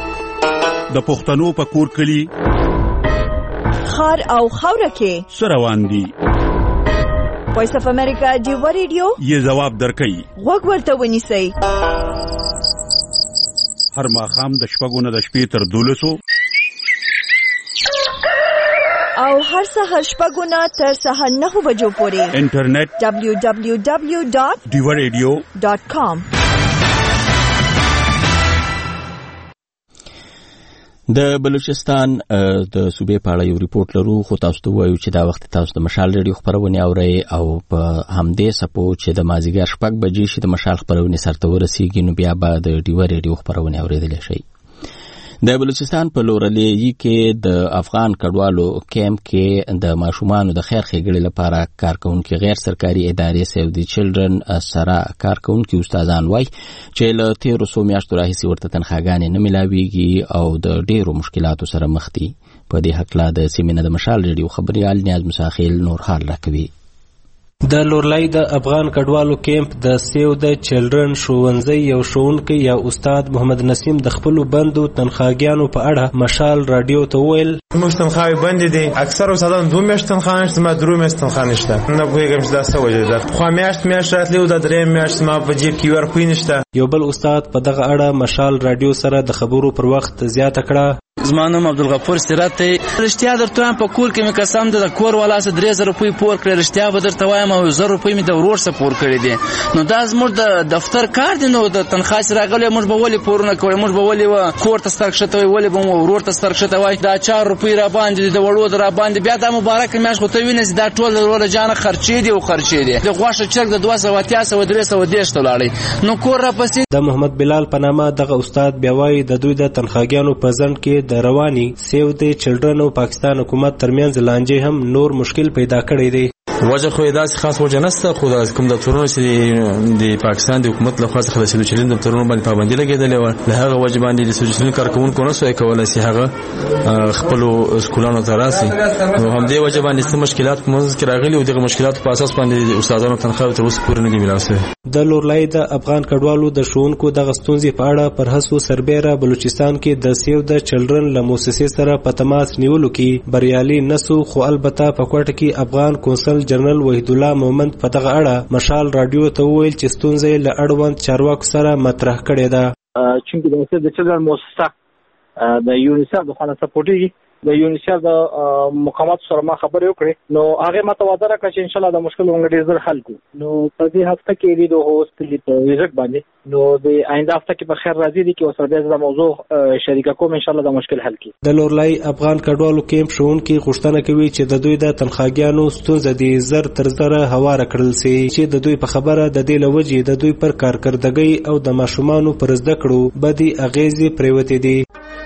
د پښتنو په کور کلی خار او خوره کې سروان دي وایس اف امریکا دیو ریډیو یې جواب درکړي وګ ورته ونیسئ هر ماښام د شپږو نه د شپې تر دولسو او هر سهار شپږ نه تر سهار نهه بجو پورې انټرنیټ دبلیو دبلیو دبلیو ډاٹ ډیوا ریډیو ډاٹ کام. د بلوچستان د صوبې په اړه یو ریپورت لرو، خو تاسو ته وایو چې دا وخت تاسو د مشال ریډیو خبرونه اورئ او په همدې سپو چې د مازیګر شپږ بجې شي د مشال خبرونه سرته ورسیږي نو بیا به د ډیوا ریډیو خبرونه اوریدلی شئ. د بلوچستان په لورلیي کې د افغان کډوالو کیمپ کې د ماشومانو د خیر ښېګړې لپاره کارکونکي غیر سرکاري ادارې سیو دی چلډرن سره کارکونکي استادان وایي چې له تیرو څو میاشتو راهیسې ورته تنخواګانې نه میلاویږي او د ډیرو مشکلاتو سره مخ دي. په دې هکله د سیمې نه د مشال ریډیو خبریال نیاز مساخیل نور حال راکوي. د لورلای د افغان کډوالو کیمپ د سیو د چلډرن ښوونځي یو ښوونکی یا استاد محمد نسیم د خپلو بندو تنخواګانو په اړه مشال راډیو ته وویل موږ تنخواوې بندې دي، اکثر استادان دوه میاشتې تنخوا نشته، ما درې میاشتې تنخوا نشته. نه پوهېږم چې دا څه وجه ده. پخوا میاشت میاشت راتلې وه، دا درېیم میاشت ما په جیب کې یو روپۍ نشته. یو بل استاد په دغه اړه مشال راډیو سره د خبرو پر وخت زیاته کړه. زما نوم عبدالغفور سیرت دی. رښتیا درته وایم په کور کې مې قسم ده د کور والا څه درې زره روپۍ پور کړې، رښتیا به درته وایم او زر روپۍ مې د ورور څه پور کړې دي. نو دا زموږ د دفتر کار دی، نو د تنخوا چې راغلی موږ به ولې پورونه کوئ، موږ به ولې کور ته ستر کښته وایي، ولې به مو ورور ته ستر کښته وایي. دا چار روپۍ را باندې دي، د وړو د را باندې بیا دا مبارکه میاشت خو ته وینې چې دا ټول د وروره جانه خرچې دي او خرچې دي. د غوښه چرګ د دوه سوه اتیا سوه درې سوه دېرش ته لاړی، نو کور راپسې. د محمد بلال په نامه دغه استاد بیا وایي د دوی د تنخواګانو په ځنډ کې د رواني سیو د چلډرن او پاکستان حکومت ترمنځ لانجې هم نور مشکل پیدا کړی دی. وجه خو داسې خاص وجه نشته، خو د کوم دفترونو چې د پاکستان د حکومت لخوا څخه د سیلو چلین دفترونو باندې پابندي لګېدلې وه، له هغه وجه باندې د سیلو چلین کارکوونکو نه سوی کولی چې هغه خپلو سکولانو ته راسي. نو همدې وجه باندې څه مشکلات په منځ کې راغلي او دغه مشکلاتو په اساس باندې د استادانو تنخواوې تر اوسه پورې نه دي میلاو سوی. د لورلای د افغان کډوالو د ښوونکو دغه ستونزې په اړه پر هڅو سربیره بلوچستان کې د سیو د چلډرن له موسسې سره په تماس نیولو کې بریالي نسو، خو البته په کوټه کې افغان کونسل جنرال وحید الله مومند په دغه اړه مشال راډیو ته وویل چې ستونزه یې له اړوند چارواکو سره مطرح کړې ده. چونکې د سیو د چلډرن موسسه د یونیسف د خوا نه سپورټېږي، د یونیسف د مقاماتو سره ما خبرې وکړې، نو هغې ما ته وعده راکړه چې انشاءالله دا مشکل موږ ډېر ژر حل کړو. نو په دې هفته کې دې د هوستلي په ویزټ باندې، نو د آینده هفته کې په خیر راځي دي کې ورسره بیا زه دا موضوع شریکه کوم، انشاءالله دا مشکل حل کړي. د لورلای افغان کډوالو کیمپ ښوونکي غوښتنه کوي چې د دوی د تنخواګانو ستونزه دې زر تر زره هواره کړل سي، چې د دوی په خبره د دې له وجې د دوی پر کارکردګۍ او د ماشومانو پر زده کړو بدې اغېزې پرېوتې دي.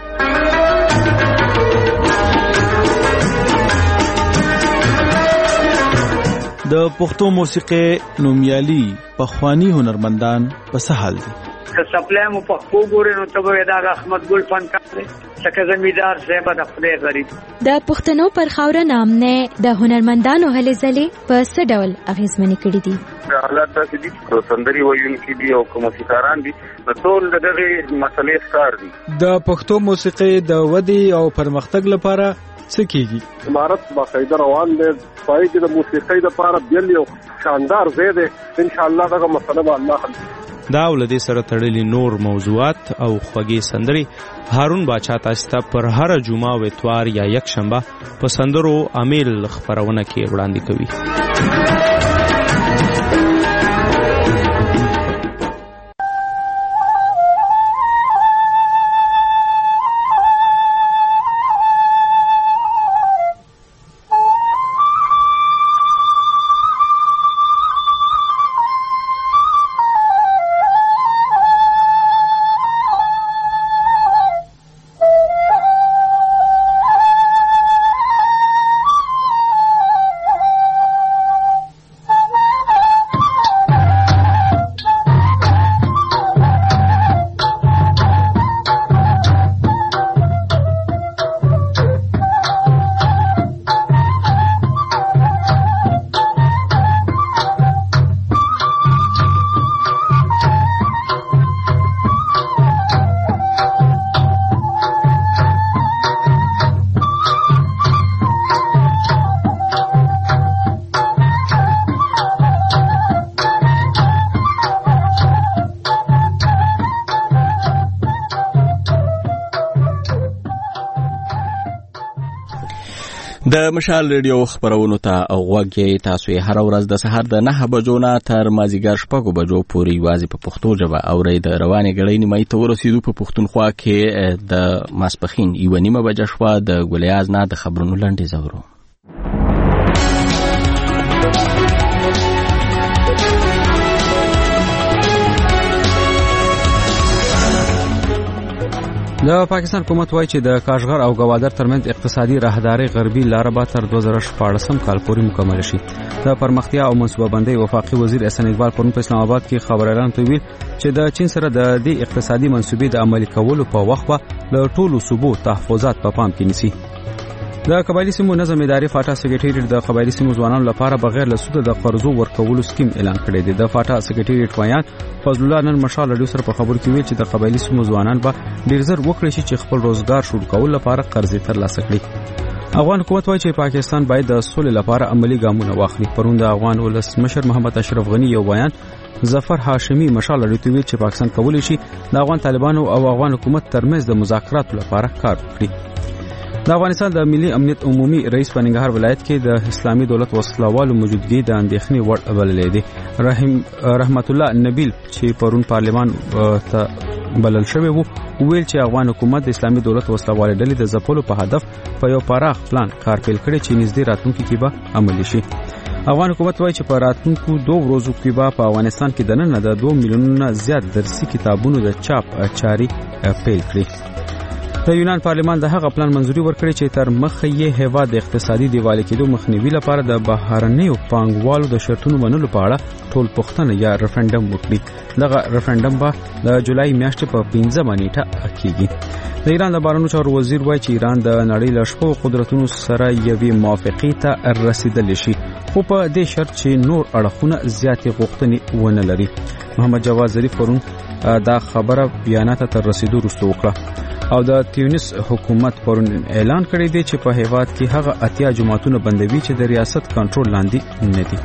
د پښتو موسیقي نومیالي پخوانی هنرمندان په څه حال دي؟ که سپلای مو پښتو ګورې نو ته به دا احمد ګل فنکار دی، څنګه زمیدار صاحب د خدای غریب. د پښتنو پر خاوره نامنه د هنرمندانو هلې ځلې په څه ډول اغیزمنې کړي دي؟ حالات داسې دي چې سندري ویونکي دي او که موسیقاران دي، نو ټول د دغې مسلې ښکار دي. د پښتو موسیقي د ودې او پرمختګ لپاره څه کیږي؟ امارت باقاعده روان دی، پای کې د موسیقۍ لپاره بیل یو شاندار ځای دی. ان شاء الله دغه مسله به الله حل کړي. دا ولدي سره تړلي نور موضوعات او خوږې سندري هارون باچا تاسو ته پر هر جمعه او اتوار یا یک شنبه په سندرو امیل خبرونه کې وړاندې کوي. د مشال ریډیو خبرونو ته غوږی تاسو هر ورځ د سحر د نه بجو نه تر مازیګر شپږ بجو پورې یوازې په پښتو ژبه اورئ. د روانې غړۍ نیمه ته ورسېدو په پښتونخوا کې د ماسپخین یو نیمه بجه شوه. د ګلیاز نه د خبرونو لنډې زورو. د پاکستان حکومت وایي چې د کاشغر او گوادر ترمنځ اقتصادي راهداري غربي لار به تر دوه زره شپاړسم کال پورې مکمل شي. د پرمختیا او منصوبه بندۍ وفاقي وزیر احسان اقبال پرون په اسلام آباد کې خبر اعلان کړی چې د چین سره د دې اقتصادي منصوبې د عملي کولو په وخت به له ټولو صوبو تحفظات په پام کې نیسي. د قبایلی سیمو نظم اداري فاټا سکریټریټ د قبایلی سیمو ځوانانو لپاره بغیر له سود د قرضو ورکولو سکیم اعلان کړی دی. د فاټا سکریټریټ وایان فضل الله نن مشال رادیو سره په خبرو کې ویل چې د قبایلی سیمو ځوانان به ډیر زر وکړي شي چې خپل روزګار شروع کول لپاره قرضې ترلاسه کړي. افغان حکومت وایي چې پاکستان باید د سولې لپاره عملی ګامونه واخلي. پرون د افغان ولسمشر محمد اشرف غنی یو بیان ظفر هاشمی مشال رادیو ته ویل چې پاکستان کولی شي د افغان طالبانو او افغان حکومت ترمنځ د مذاکراتو لپاره کار وکړي. د افغانستان د ملي امنیت عمومي رئیس په ننګرهار ولایت کې د اسلامي دولت وسلوالو موجودګي د اندېښنې وړ بللې دي. رحیم رحمت الله نبیل چې پرون پارلمان ته بلل شوی وو ویل چې افغان حکومت د اسلامي دولت وسلوالو ډلې د ځپلو په هدف په یو پراخ پلان کار پیل کړی چې نږدې راتلونکي کې به عملي شي. افغان حکومت وایي چې په راتلونکو دوه ورځو کې به په افغانستان کې دننه د دوه میلیونونو زیات درسي کتابونو د چاپ چاري پیل کړي. د یونان پارلمان د هغه پلان منځوري ورکړي چې تر مخه یې هیواد د اقتصادي دیوالي کېدو مخنیوي لپاره د بهرنیو پانګوالو د شرطونو منلو په اړه ټول پوښتنه یا ریفرنډم وکړي. دغه ریفرنډم به د جولای میاشتې په پنځمه نیټه کېږي. د ایران د بهرنیو چارو وزیر وایي چې ایران د نړۍ له شپږو قدرتونو سره یوې موافقې ته رسیدلی شي خو په دې شرط چې نور اړخونه زیاتې غوښتنې ونه لري. محمد جواد ظریف پرون دا خبره بیانات تر رسیدو وروسته وکړه او د تیونس حکومت پرون اعلان کړی دی چې په هیواد کې هغه اتیا جماعتونه بندوي چې د ریاست کنټرول لاندې نه دي.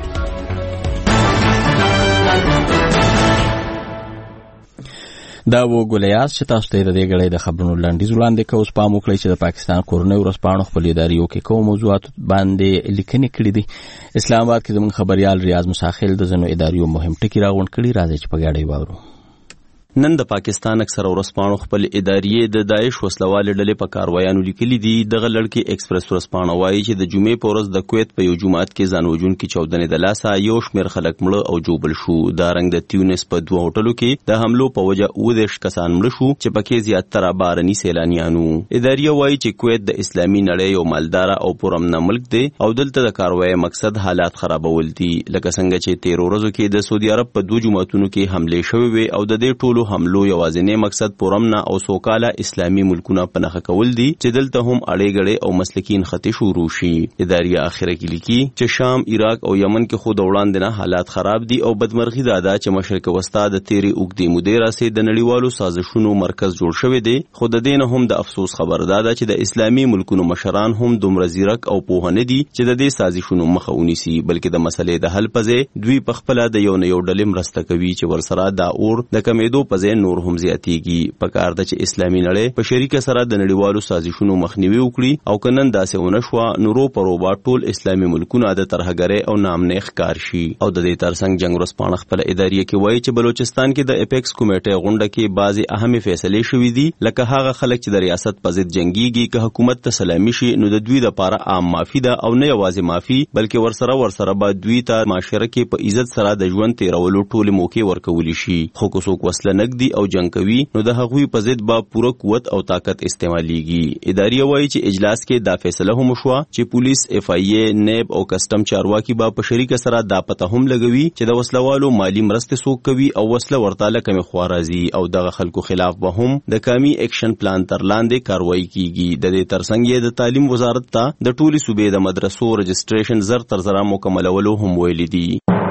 دا و ګلیاز چې تاسو ته د دې غړې د خبرونو لاندې وړاندې کوو. سپام وکړئ چې د پاکستان کورنۍ ورځپاڼو خپل اداریو کې کوم موضوعات باندې لیکنې کړې دي. اسلام آباد کې زموږ خبريال ریاض مساخیل د زنو اداریو مهم ټکی راغونډ کړي. راځي چې په ګاډي واورو. نن د پاکستان اکثر ورځپاڼو خپل ادارې د داعش وسلوال ډلې په کاروایانو لیکلي دي. دغه لړکي ایکسپریس ورځپاڼه وایي چې د جمعې په ورځ د کویت په یو جماعت کې ځان وژونکي چاودنې د لاسه یو شمېر خلک مړه او جوبل شو. دا رنګ د تیونس په دوه هوټلو کې د حملو په وجه اووه دېرش کسان مړه شو چې پکې زیاتره بهرني سیلانیانو. ادارې وایي چې کویت د اسلامي نړۍ یو مالداره او پرامنه ملک دی او دلته د کاروای مقصد حالات خرابول دي. لکه څنګه چې تیر ورځو کې د سعودي عرب په دوه جماعتونو کې حملې شوې وي او د دې ټولو حملو یوازې مقصد پرامنه او سوکاله اسلامي ملکونه په نخښه کول دي چې دلته هم اړې غړې او مسلکین خطي شروع شي. ادارې اخره کې لیکي چې شام، عراق او یمن کې خود وړاندې نه حالات خراب دي او بدمرغي دا ده چې مشرق وسطا د تیری اوګدې مودې راسي د نړیوالو سازشونو مرکز جوړ شوی دی. خو د دې نه هم د افسوس خبر ده چې د اسلامي ملکونو مشران هم دومره زیرک او پوه نه دي چې د دې سازشونو مخه ونیسي، بلکې د مسلې د حل په ځای دوی په خپل د یو نه یو ډلې مرسته کوي چې ورسره دا اور د کمیدو په ځای نور هم تیږي. پکار د چې اسلامي نړۍ په شریکه سره د نړیوالو سازشونو مخنیوي وکړي او کنن داسې ونه شو نورو پروبا ټول اسلامي ملکونه د ترهګرۍ او نامنې ښکار شي. او د دې ترڅنګ جنگ ورځپاڼه خپل ادارې کې وایي چې بلوچستان کې د اپیکس کمیټې غونډه کې بعضي اهمې فیصلې شوې دي، لکه هغه خلک چې د ریاست په ضد جنگيږي که حکومت ته سلامي شي نو د دوی لپاره عام معافي ده او نه یوازې معافي بلکې ورسره ورسره به دوی ته معاشره کې په عزت سره د ژوند تیرولو ټول موقع ورکول شي. خو که څوک وسله نګدي او جنگ کوي نو د هغوی په ضد به پوره قوت او طاقت استعماليږي. ادارې وایي چې اجلاس کې دا فیصله هم وشوه چې پولیس، اف آی ای، نیب او کسٹم چارواکي به په شریکه سره دا پته هم لګوي چې د وسلوالو مالی مرستې څوک کوي او وسله ورته لکه مخوا راځي او دغه خلکو خلاف به هم د کامي اکشن پلان تر لاندې کاروایی کیږي. د دې ترڅنګ یې د تعلیم وزارت ته د ټولي صوبې د مدرسو رجسټریشن زر تر زره مکملولو هم ویلي دي.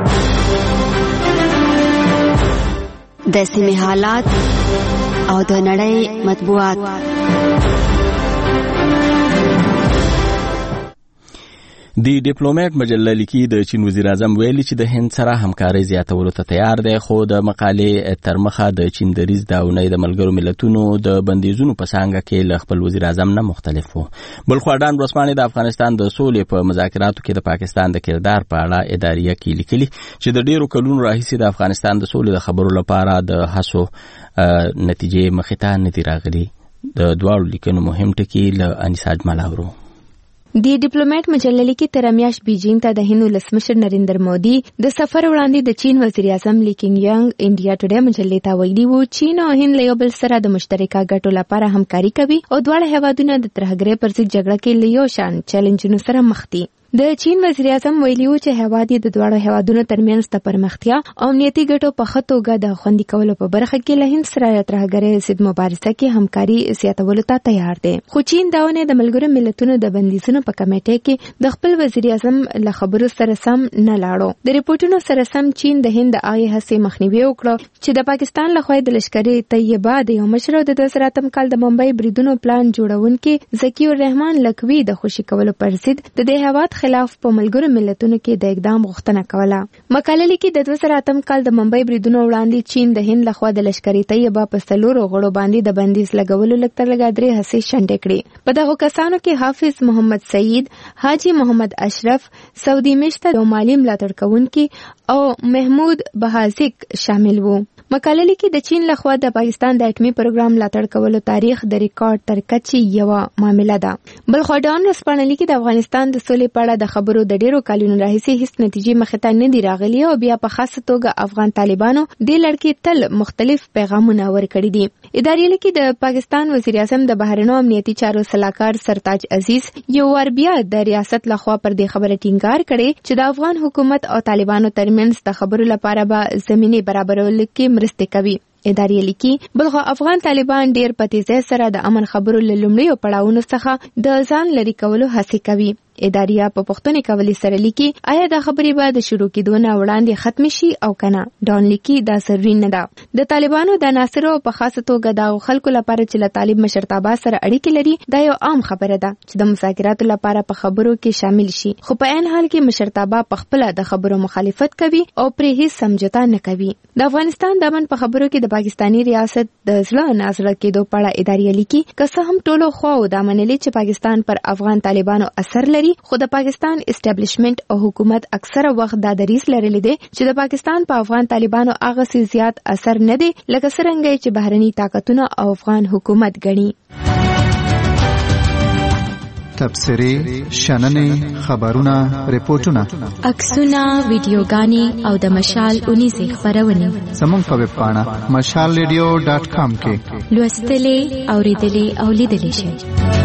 د سیمې حالات او د نړۍ مطبوعات. د ډیپلوماټ مجله لیکي د چین وزیر اعظم ویلي چې د هند سره همکاري زیاتولو ته تیار دی، خو د مقالې تر مخه د چین دریځ د اونۍ د ملګرو ملتونو د بندیزونو په څانګه کې له خپل وزیر اعظم نه مختلف وو. بلخوا ډان ورځپاڼې د افغانستان د سولې په مذاکراتو کې د پاکستان د کردار په اړه اداریه کې لیکلي چې د ډیرو کلونو راهیسې د افغانستان د سولې د خبرو لپاره د هڅو نتیجې مخې ته نه دي راغلي. د دواړو لیکنو مهم ټکي له انیسا اجمل اورو. د ډیپلوماټ مجله لیکي تر میاشت بیجینګ ته د هند ولسمشر نریندر مودي د سفر وړاندې د چین وزیر اعظم لی کینګ انډیا ټوډے مجلې ته ویلي وو چین او هند له یو بل سره د مشترکه ګټو لپاره همکاري کوي او دواړه هیوادونه د ترهګرۍ پر ضد جګړه کې له یو شان چیلنجونو سره مخ دي. د چین وزیر اعظم ویلي وو چې هیواد یې د دواړو هیوادونو ترمنځ د پرمختیا او امنیتي ګټو په ښه توګه د خوندي کولو په برخه کې له هند سره د ترهګرۍ ضد مبارزه کې همکاري زیاتولو ته تیار دی. خو چین دا ونه د ملګرو ملتونو د بندیزونو په کمیټې کې د خپل وزیر اعظم له خبرو سره سم نه لاړو. د ریپورتونو سره سم چین د هند د آی هڅې مخنیوي وکړو چې د پاکستان لخوا د لشکري طیبه د یو مشر د دوه زره اتم کال د ممبئی بریدونو پلان جوړونکي ذکی الرحمن لکوي د خوشي کولو پر ضد د دې هیواد خلاف په ملګرو ملتونو کې د اقدام غوښتنه کوله. مقاله لیکي د دوه زره اتم کال د ممبئی بریدونو وړاندې چین د هند لخوا د لشکري طیبه په څلورو غړو باندې د بندیز لګولو لږ تر لږه درې هڅې شنډې کړې. په دغو کسانو کې حافظ محمد سعید، حاجی محمد اشرف، سعودي مشته او مالی ملاتړ کوونکي او محمود بهازیک شامل وو. مقاله لیکي د چین لخوا د پاکستان د اټومي پروګرام ملاتړ کولو تاریخ د ریکارډ تر کچې یوه معامله ده. بل خو ډان ورځپاڼه لیکي د افغانستان د سولې په اړه د خبرو د ډیرو کلونو راهیسې هیڅ نتیجې مخې ته نه دي راغلي او بیا په خاصه توګه افغان طالبانو دې لړ کې تل مختلف پیغامونه ورکړي دي. ادارې لیکي د پاکستان وزیر اعظم د بهرنیو امنیتي چارو سلاکار سرتاج عزیز یو ور بیا د ریاست لخوا پر دې خبره ټینګار کړي چې د افغان حکومت او طالبانو ترمنځ د خبرو لپاره به زمینه برابرول کې مرسته کوي. ادارې لیکي بلخو افغان طالبان ډیر په تیزۍ سره د امن خبرو له لومړیو پړاوونو څخه د ځان لري کولو هڅه کوي. ادارې په پښتون کولي سره لیکي آیا دا خبرې به د شروع کېدو نه وړاندې ختم شي او کنه. ډان لیکي دا ضروري نه ده. د طالبانو د عناصرو په خاصه توګه د خلکو لپاره چې له طالب مشرتابه سره اړیکې لري دا یو عام خبره ده چې د مذاکراتو لپاره په خبرو کې شامل شي، خو په عین حال کې مشرتابه په خپل د خبرو مخالفت کوي او پرې هیڅ سمجوتا نه کوي. د افغانستان د امن په خبرو کې د پاکستانی ریاست د زړه نازړه کېدو په اړه ادارې لیکي که څه هم ټولو خواو دا منلي چې پاکستان پر افغان طالبانو اثر لري، خو د پاکستان اسټابلیشمنت او حکومت اکثره وخت دا دریځ لرلی دی چې د پاکستان په افغان طالبانو هغه څه زیات اثر نه دی لکه څرنګه چې بهرني طاقتونه او افغان حکومت ګڼي. تبصرې، شننې، خبرونه، ریپورتونه، عکسونه، ویډیوګانې او د مشال اونیزې خپرونې زموږ په ویب پاڼه مشال ریډیو ډاټ کام کې لوستلې، اوریدلې او لیدلې شئ.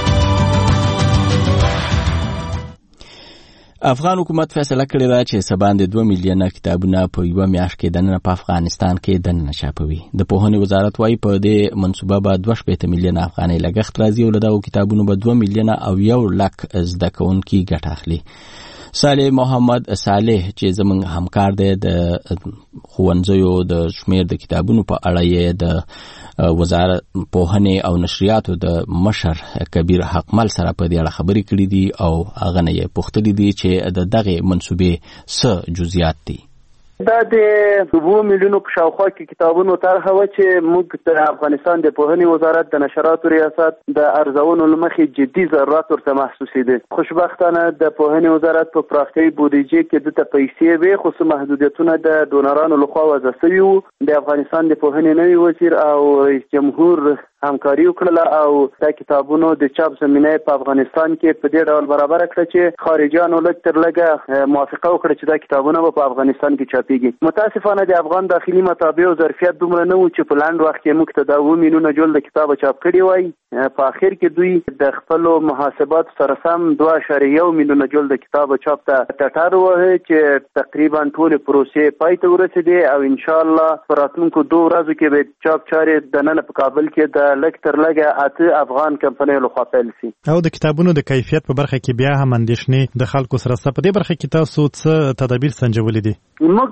افغان حکومت فیصله کړې ده چې سباندې دوه میلیونه کتابونه په یوه میاشت کې دننه په افغانستان کې دننه چاپوي. د پوهنې وزارت وايي په دې منصوبه به دوه شپېته میلیونه افغانۍ لګښت راځي او له دغو کتابونو به دوه میلیونه او یو لک زده کوونکي ګټه اخلي. صالح محمد صالح چې زموږ همکار دی د ښوونځیو د شمیر د کتابونو په اړه یې د وزارت پوهنې او نشریاتو د مشر کبیر حقمل سره په دې اړه خبرې کړې دي او هغه نه یې پوښتلي دي چې د دغه منصوبې څه جزئیات دي. دا د دوه میلیونو په شاوخوا کې کتابونو طرحه وه چې موږ د افغانستان د پوهنې وزارت د نشراتو ریاست د ارزونو له مخې جدي ضرورت ورته محسوسېده. خوشبختانه د پوهنې وزارت په پراختیایي بودیجې کې دته پیسې وې خو څه محدودیتونه د ډونرانو لخوا وضع شوي وو. د افغانستان د پوهنې نوي وزیر او رئیس جمهور همکاري وکړه او دا کتابونو د چاپ زمینه په افغانستان کې په دې ډول برابر کړه چې خارجيانو لږ تر لږه موافقه وکړه چې دا کتابونه په افغانستان کې چاپېږي. متاسفانه د افغان داخلي مطابع او ظرفیت دومره نه و چې په لاند وخت کې موږ ته دا اووه میلیونه جلد کتاب چاپ کړي وای. په اخر کې دوی د خپلو محاسبات سره سم دوه اعشاریه یو میلیونه جلد کتاب چاپ ته ټټر ووهه چې تقریبا ټولې پروسې پای ته ورسېدې او انشاءالله په راتلونکو دوه ورځو کې به چاپ چارې دننه په کابل کې د لږ تر لږه اته افغان کمپنیو لخوا پیل شي. او د کتابونو د کیفیت په برخه کې بیا هم اندېښنې د خلکو سره سره په دې برخه کې تاسو څه تدابیر سنجولې دي؟ موږ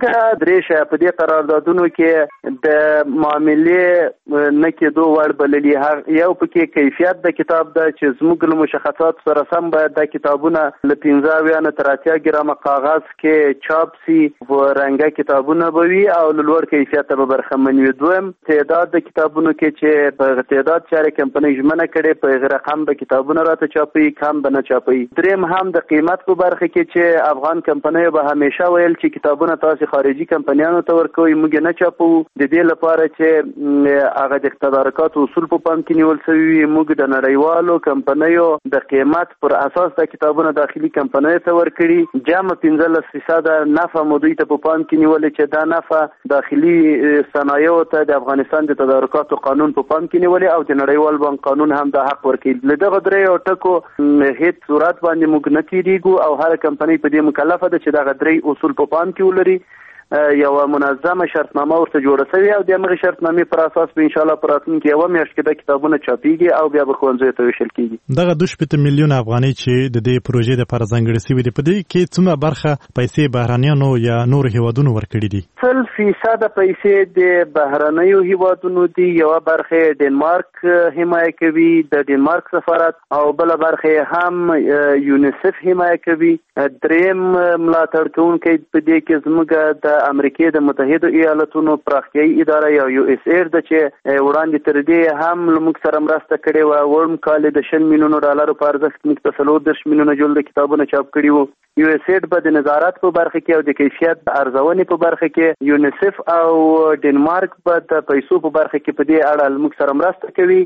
موږ درې شی په دې قراردادونو کې د معاملې نه کېدو وړ بللي. یو پکې کیفیت د کتاب ده چې زموږ له مشخصات سره سم باید دا کتابونه له پنځه اویا نه تر اتیا ګرامه کاغذ کې چاپ سي، رنګه کتابونه به وي او له لوړ کیفیته به برخمن وي. دویم تعداد د کتابونو کې چې په تعداد چارې کمپنۍ ژمنه کړې په هغه رقم به کتابونه راته چاپي، کم به نه چاپي. دریم هم د قیمت په برخه کې چې افغان کمپنۍ به همیشه ویل چې کتابونه تاسو خارجي کمپنیانو ته ورکوي، موږ نه چاپو. د دې لپاره چې هغه د تدارکات اصول په پام کې نیول شوی وي، موږ د نړیوالو کمپنیو د قیمت پر اساس د کتابونو داخلي کمپنۍ ته ورکړي. جمع پنځلس فیصد نفع مودې ته په پام کې نیول چې دا نفع داخلي صنایعو ته د افغانستان د تدارکاتو قانون په پام کې نیول او د نړیوال بانک قانون هم د حق ورکړي. لدغه درې ټکو هیڅ صورت باندې موږ نه تیریږو او هر کمپنۍ په دې مکلفه ده چې دغه درې اصول په پام کې ولري. یو منظمه شرطنامه ورته جوړه شوې او د هغې شرطنامې پر اساس به انشاءالله په راتلونکي یوه میاشت کې د کتابونه چاپېږي او بیا به ښوونځیو ته ویشل کېږي. دغه دوه شپېته میلیونه افغانۍ چې د دې پروژې دپاره ځانګړې شوي دي، په دې کې څومره برخه پیسې بهرنیانو یا نورو هیوادونو ورکړي دي؟ سل فیصده پیسې د بهرنیو هیوادونو دي، یوه برخه ډنمارک حمایه کوي د ډنمارک سفارت او بله برخه هم یونیسف حمایه کوي. دریم ملاتړ کوونکی په دې کې زموږ د امریکای د متحده ایالاتونو پراختیایي اداره یا یو اس ایر ده چې وړاندې تر دې هم له موږ سره مرسته کړې وه. وړم کال د شل میلیونو ډالرو په ارزښت موږ ته څلور دېرش میلیونه جلده کتابونه چاپ کړي وو. یو اس ایر به د نظارت په برخه کې او د کیفیت د ارزونې په برخه کې، یونیسف او ډنمارک به د پیسو په برخه کې په دې اړه موږ سره مرسته کوي.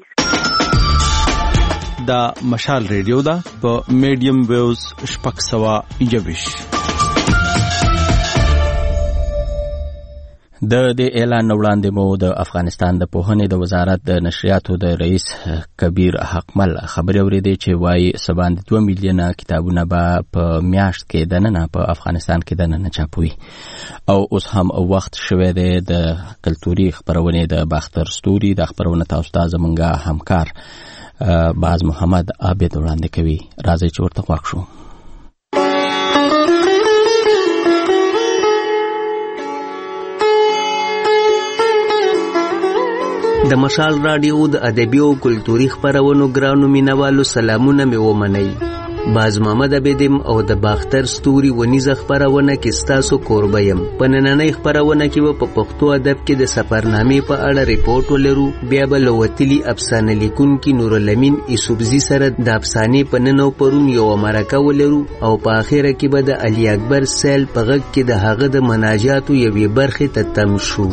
دا مشال ریډیو ده په میډیم ویوز شپږ سوه یوویشت. د دې اعلان وړاندې مو د افغانستان د پوهنې د وزارت د نشریاتو د رئیس کبیر حقمل خبرې اورېدې چې وایي سباند دوه میلیونه کتابونه به په میاشت کې دننه په افغانستان کې دننه چاپوي. او اوس هم وخت شوی دی د کلتوري خپرونې د باختر ستوري د خپرونه تاسو ته زمونږ همکار باز محمد عابد وړاندې کوي. راځئ چې ورته غوږ شو. د مشال رادیو د ادبي او کلتوري خپرونو ګرانو مینوالو سلامونه مې ومنئ. باز محمد عابدم او د باختر ستوري ونیزه خپرونه کې ستاسو کوربه یم. په نننۍ خپرونه کې به په پښتو ادب کې د سفرنامې په اړه ریپورټ ولرو، بیا به له وتلي افسانه لیکونکي نورالامین ایسوبزي سره د افسانې په نن او پرون یوه مرکه ولرو او په اخره کې به د علي اکبر سیل په غږ کې د هغه د مناجاتو یوې برخې ته تم شو.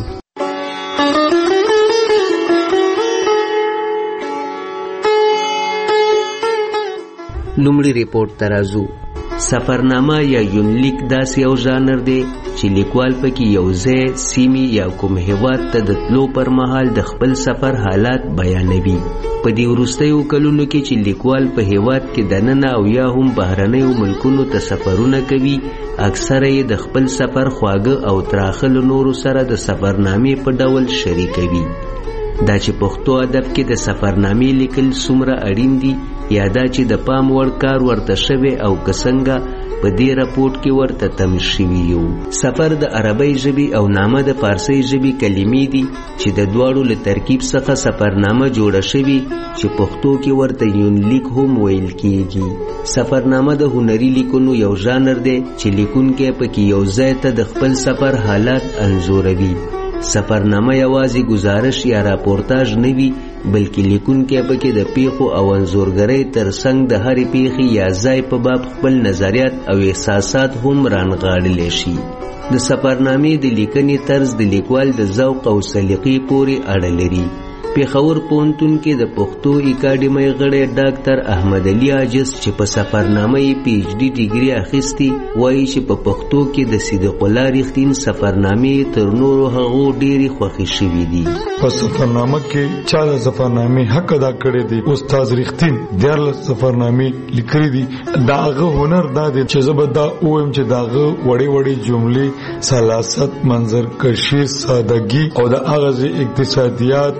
لومړی ریپورټ ته راځو. سفرنامه یا یونلیک داسې یو ژانر دی چې لیکوال پکې یو ځای، سیمې یا کوم هیواد ته د تلو پر مهال د خپل سفر حالات بیانوي. په دې وروستیو کلونو کې چې لیکوال په هیواد کې دننه او یا هم بهرنیو ملکونو ته سفرونه کوي، اکثره یې د خپل سفر خواږه او تراخه له نورو سره د سفرنامې په ډول شریکوي. دا چې پښتو ادب کې د سفرنامې لیکل څومره اړین دي یا دا چې د پام وړ کار ورته شوی او که څنګه په دې راپورټ کې ورته تم شوي یو. سفر د عربی ژبې او نامه د فارسی ژبې کلمې دي چې د دواړو له ترکیب څخه سفرنامه جوړه شوي چې پښتو کې ورته یونلیک هم ویل کیږي. سفرنامه د هنري لیکونو یو ژانر دی چې لیکونکی پکې یو ځای ته د خپل سفر حالات انځوروي. سفرنامه یوازې گزارش یا راپورتاژ نه وي، بلکې لیکونکی پکې د پیښو او انځورګرۍ ترڅنګ د هرې پیښې یا ځای په باب خپل نظریات او احساسات هم رانغاړلی شي. د سفرنامې د لیکنې طرز د لیکوال د ذوق او سلیقې پورې اړه لري. پېښور پوهنتون کې د پښتو اکاډمۍ غړی ډاکټر احمد علي عاجز چې په سفرنامه یې پی ایچ ډي ډیګري اخیستې، وایي چې په پښتو کې د صدیق الله رښتین سفرنامې تر نورو هغو ډېرې خوښې شوي دي. په سفرنامه کې چا د سفرنامې حق ادا کړی دی. استاد رښتین دیارلس سفرنامې لیکلي دي. د هغه هنر دا دی چې زه به دا ووایم چې د هغه وړې وړې جملې، سلاست، منظرکشي، سادګي او د هغه اقتصادیات،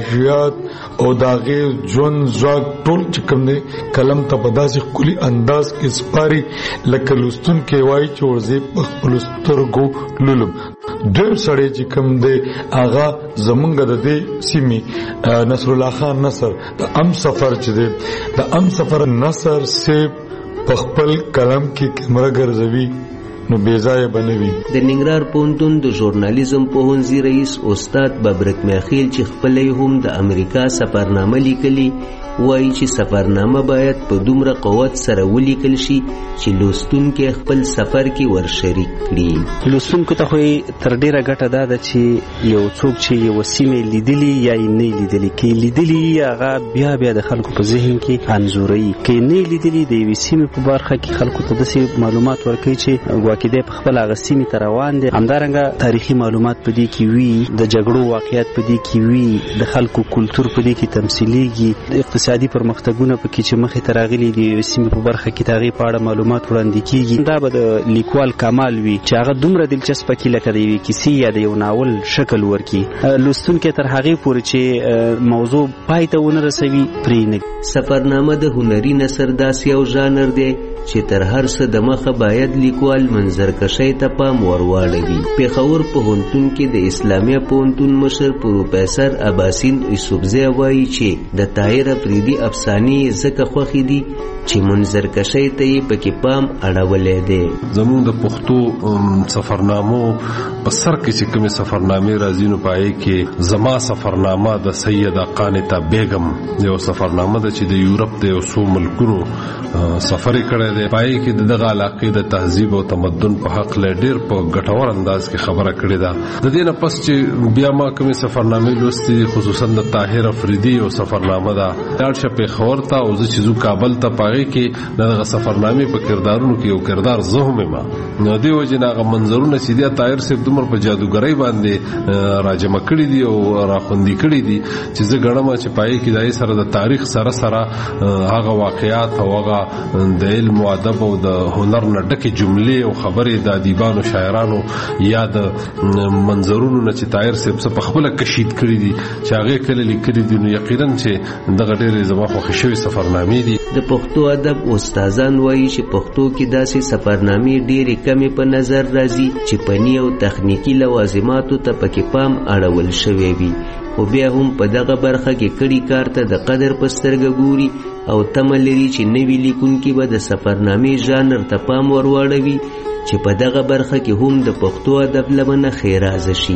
خیاشیات او داغه ژوند ځواک ټول چې کوم دی کلم ته په داسې کلی انداز کې سپاري لکه لوستون کې وایي چې ورځې په خپلو سترګو لولم. دویم سړی چې کوم دی هغه زمونږ د دې سیمې نصر الله خان نصر د ام سفر چې دی د ام سفر نصر سیب په خپل کلم کې کیمره ګرځوي نو بیزای بنوي. د ننګرهار پوهنتون د ژورنالیزم پوهنځي رئیس استاد ببرک میخیل چې خپلې هم د امریکا سفرنامه لیکلي وایي چې سفرنامه باید په دومره قوت سره ولیکل شي چې لوستونکي خپل سفر کې ورشریک کړي. لوستونکو ته خو تر ډیره ګټه ده ده چې یو څوک چې یو سیمه لیدلی یا نه لیدلی کې لیدلی هغه بیا بیا د خلکو په ذهن کې انځوري کې نه لیدلی د یو سیمه په برخه کې خلکو ته د معلومات ورکړي چې واکیده په خپل هغه سیمه ته روان دي. همدارنګه تاریخي معلومات په دې کې وي، د جګړو واقعیت په دې کې وي، د خلکو کلچر په دې کې تمثیليږي، اقتصادي پرمختګونه په کې چې مخې ته راغلي دي سیمه په برخه کې تاغي په اړه معلومات وړاندې کیږي. دا به د لیکوال کمال وي چې هغه دومره دلچسپ کې لکه د یوې کیسې یا د یو ناول شکل ورکي لوستونکي تر هغه پورې چې موضوع پای ته ونه رسوي پرې نه. سفرنامه د هنري نثر داسې یو ژانر دی چې تر هر څه د مخه باید لیکوال منظرکشۍ ته پام ورواړوي. پېښور پوهنتون کې د اسلامیه پوهنتون مشر پروفیسر اباسین یوسفزی وایي چې د طاهر افریدي افسانې ځکه خوښې دي چې منظرکشۍ ته یې پکې پام اړولی دی. زموږ د پښتو سفرنامو په سر کې چې کومې سفرنامې راځي نو په هغې کې زما سفرنامه د سیده قانطه بیګم یو سفرنامه ده چې د یورپ د یو څو ملکونو سفر یې کړی دی. په هغې کې د دغه علاقې د تهذیب او تمدن په هکله ډېر په ګټور انداز کې خبره کړې ده. د دې نه پس چې بیا ما کومې سفرنامې لوستې دي خصوصا د طاهر افریدي یو سفرنامه ده لاړ شه پېښور ته او زه چې ځو کابل ته په هغې کې د دغه سفرنامې په کردارونو کې یو کردار زه هم یم. نو دې وجې نه هغه منظرونه چې دي طاهر صاحب دومره په جادوګرۍ باندې راجمع کړي دي او راخوندي کړي دي چې زه ګڼم چې په هغې کې د هغې سره د تاریخ سره سره هغه واقعات او هغه د علم او ادب او د هنر نه ډکې جملې او خبرې د ادیبانو شاعرانو یا د منظرونو نه چې طاهر صاحب څه په خپله کشید کړي دي چې هغې کله لیکلي دي نو یقینا چې دغه ډېرې زما خوښې شوې سفرنامې دي. د پښتو ادب استادان وایي چې پښتو کې داسې سفرنامې ډېرې کمې په نظر راځي چې فني او تخنیکي لوازماتو ته پکې پام اړول شوی وي، خو بیا هم په دغه برخه کې کړي کار ته د قدر په سترګه ګوري او تمه لري چې نوي لیکونکي به د سفرنامې ژانر ته پام ورواړوي چې په دغه برخه کې هم د پښتو ادب لمنه ښېرازه شي.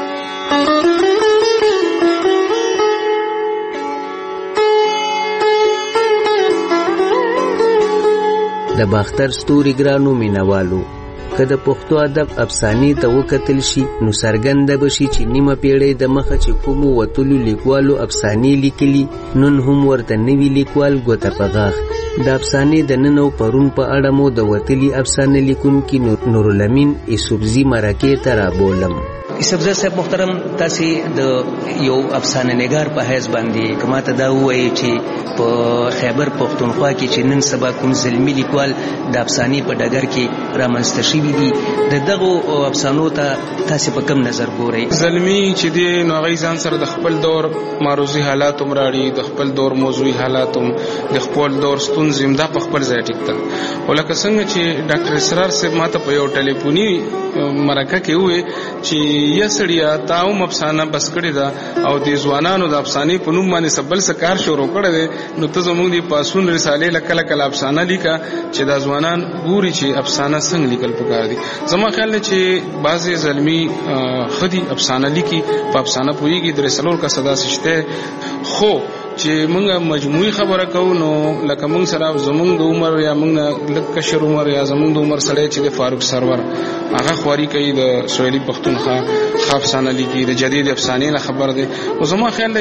د باختر ستوري ګرانو مینوالو، که د پښتو ادب افسانې ته وکتل شي نو څرګنده به شي چې نیمه پیړۍ د مخه چې کومو وتلو لیکوالو افسانې لیکلي نن هم ورته نوي لیکوال ګوته په غاښ. د افسانې د نن او پرون په اړه مو د وتلي افسانه لیکونکي نورالامین یوسفزي مرکې ته رابولم. یوسفزی صاحب محترم، تاسې د یو افسانه نګار په حیث باندې که ماته دا ووایي چې په خیبر پښتونخوا کې چې نن سبا کوم زلمي لیکوال د افسانې په ډګر کې رامنځته شوي دي د دغو افسانو ته تاسې په کم نظر ګورئ؟ زلمي چې دی نو هغوی ځان سره د خپل دور معروضي حالات هم راړي، د خپل دور موضوعي حالات هم، د خپل دور ستونزې هم، دا په خپل ځای ټیک ده. خو لکه څنګه چې ډاکټر اسرار صاحب ماته په یو ټلیفوني مرکه کې وویل چې یا سړیا تا هم افسانه بس کړې ده او د ځوانانو د افسانې په نوم باندې څه بل څه کار شروع کړی دی، نو ته زموږ د پاسون رسالې له کله کله افسانه لیکه چې دا ځوانان ګوري چې افسانه څنګه لیکل پکار دي. زما خیال دی چې بعضې زلمي ښه دي افسانه لیکي، په افسانه پوهېږي، درې څلور کسه داسې شته، خو چې موږ مجموعي خبره کوو نو لکه موږ سره زموږ د عمر یا موږ نه لږ کشر عمر یا زموږ د عمر سړی چې د فاروق سرور هغه خواري کوي د سویلي پښتونخوا ښه افسانه لیکي، د جدید افسانې نه خبر دی. خو زما خیال دی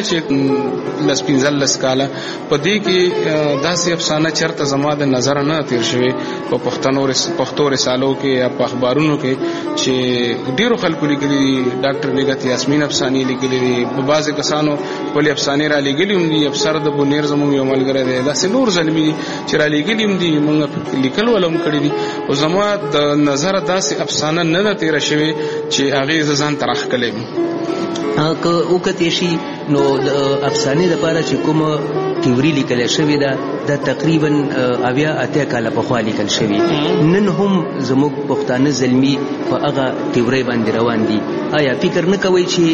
چې لس پنځلس کاله په دې کې داسې افسانه چېرته زما د نظره نه تېر شوې په پښتو رسالو کې یا په اخبارونو کې چې ډېرو خلکو لیکلي دي. ډاکټر لګت یاسمین افسانې لیکلي دي، په بعضې کسانو خپلې افسانې را لیږلي هم دي. افسر د بونیر زموږ یو ملګری دی، داسې نور زلمي چې را لیږلي هم دي، موږ لیکل والا هم کړي دي. خو زما د نظره داسې افسانه نه ده تېره شوې چې هغې زه ځان ته راښکلی یم. که وکړې شي نو د افسانې لپاره چې کومه تیوري لیکل شوې ده دا تقریبا اویا اتیا کاله پخوا لیکل شوې نن هم زموږ پښتانه زلمي په هغه تیوري باندې روان دي. آیا فکر نه کوئ چې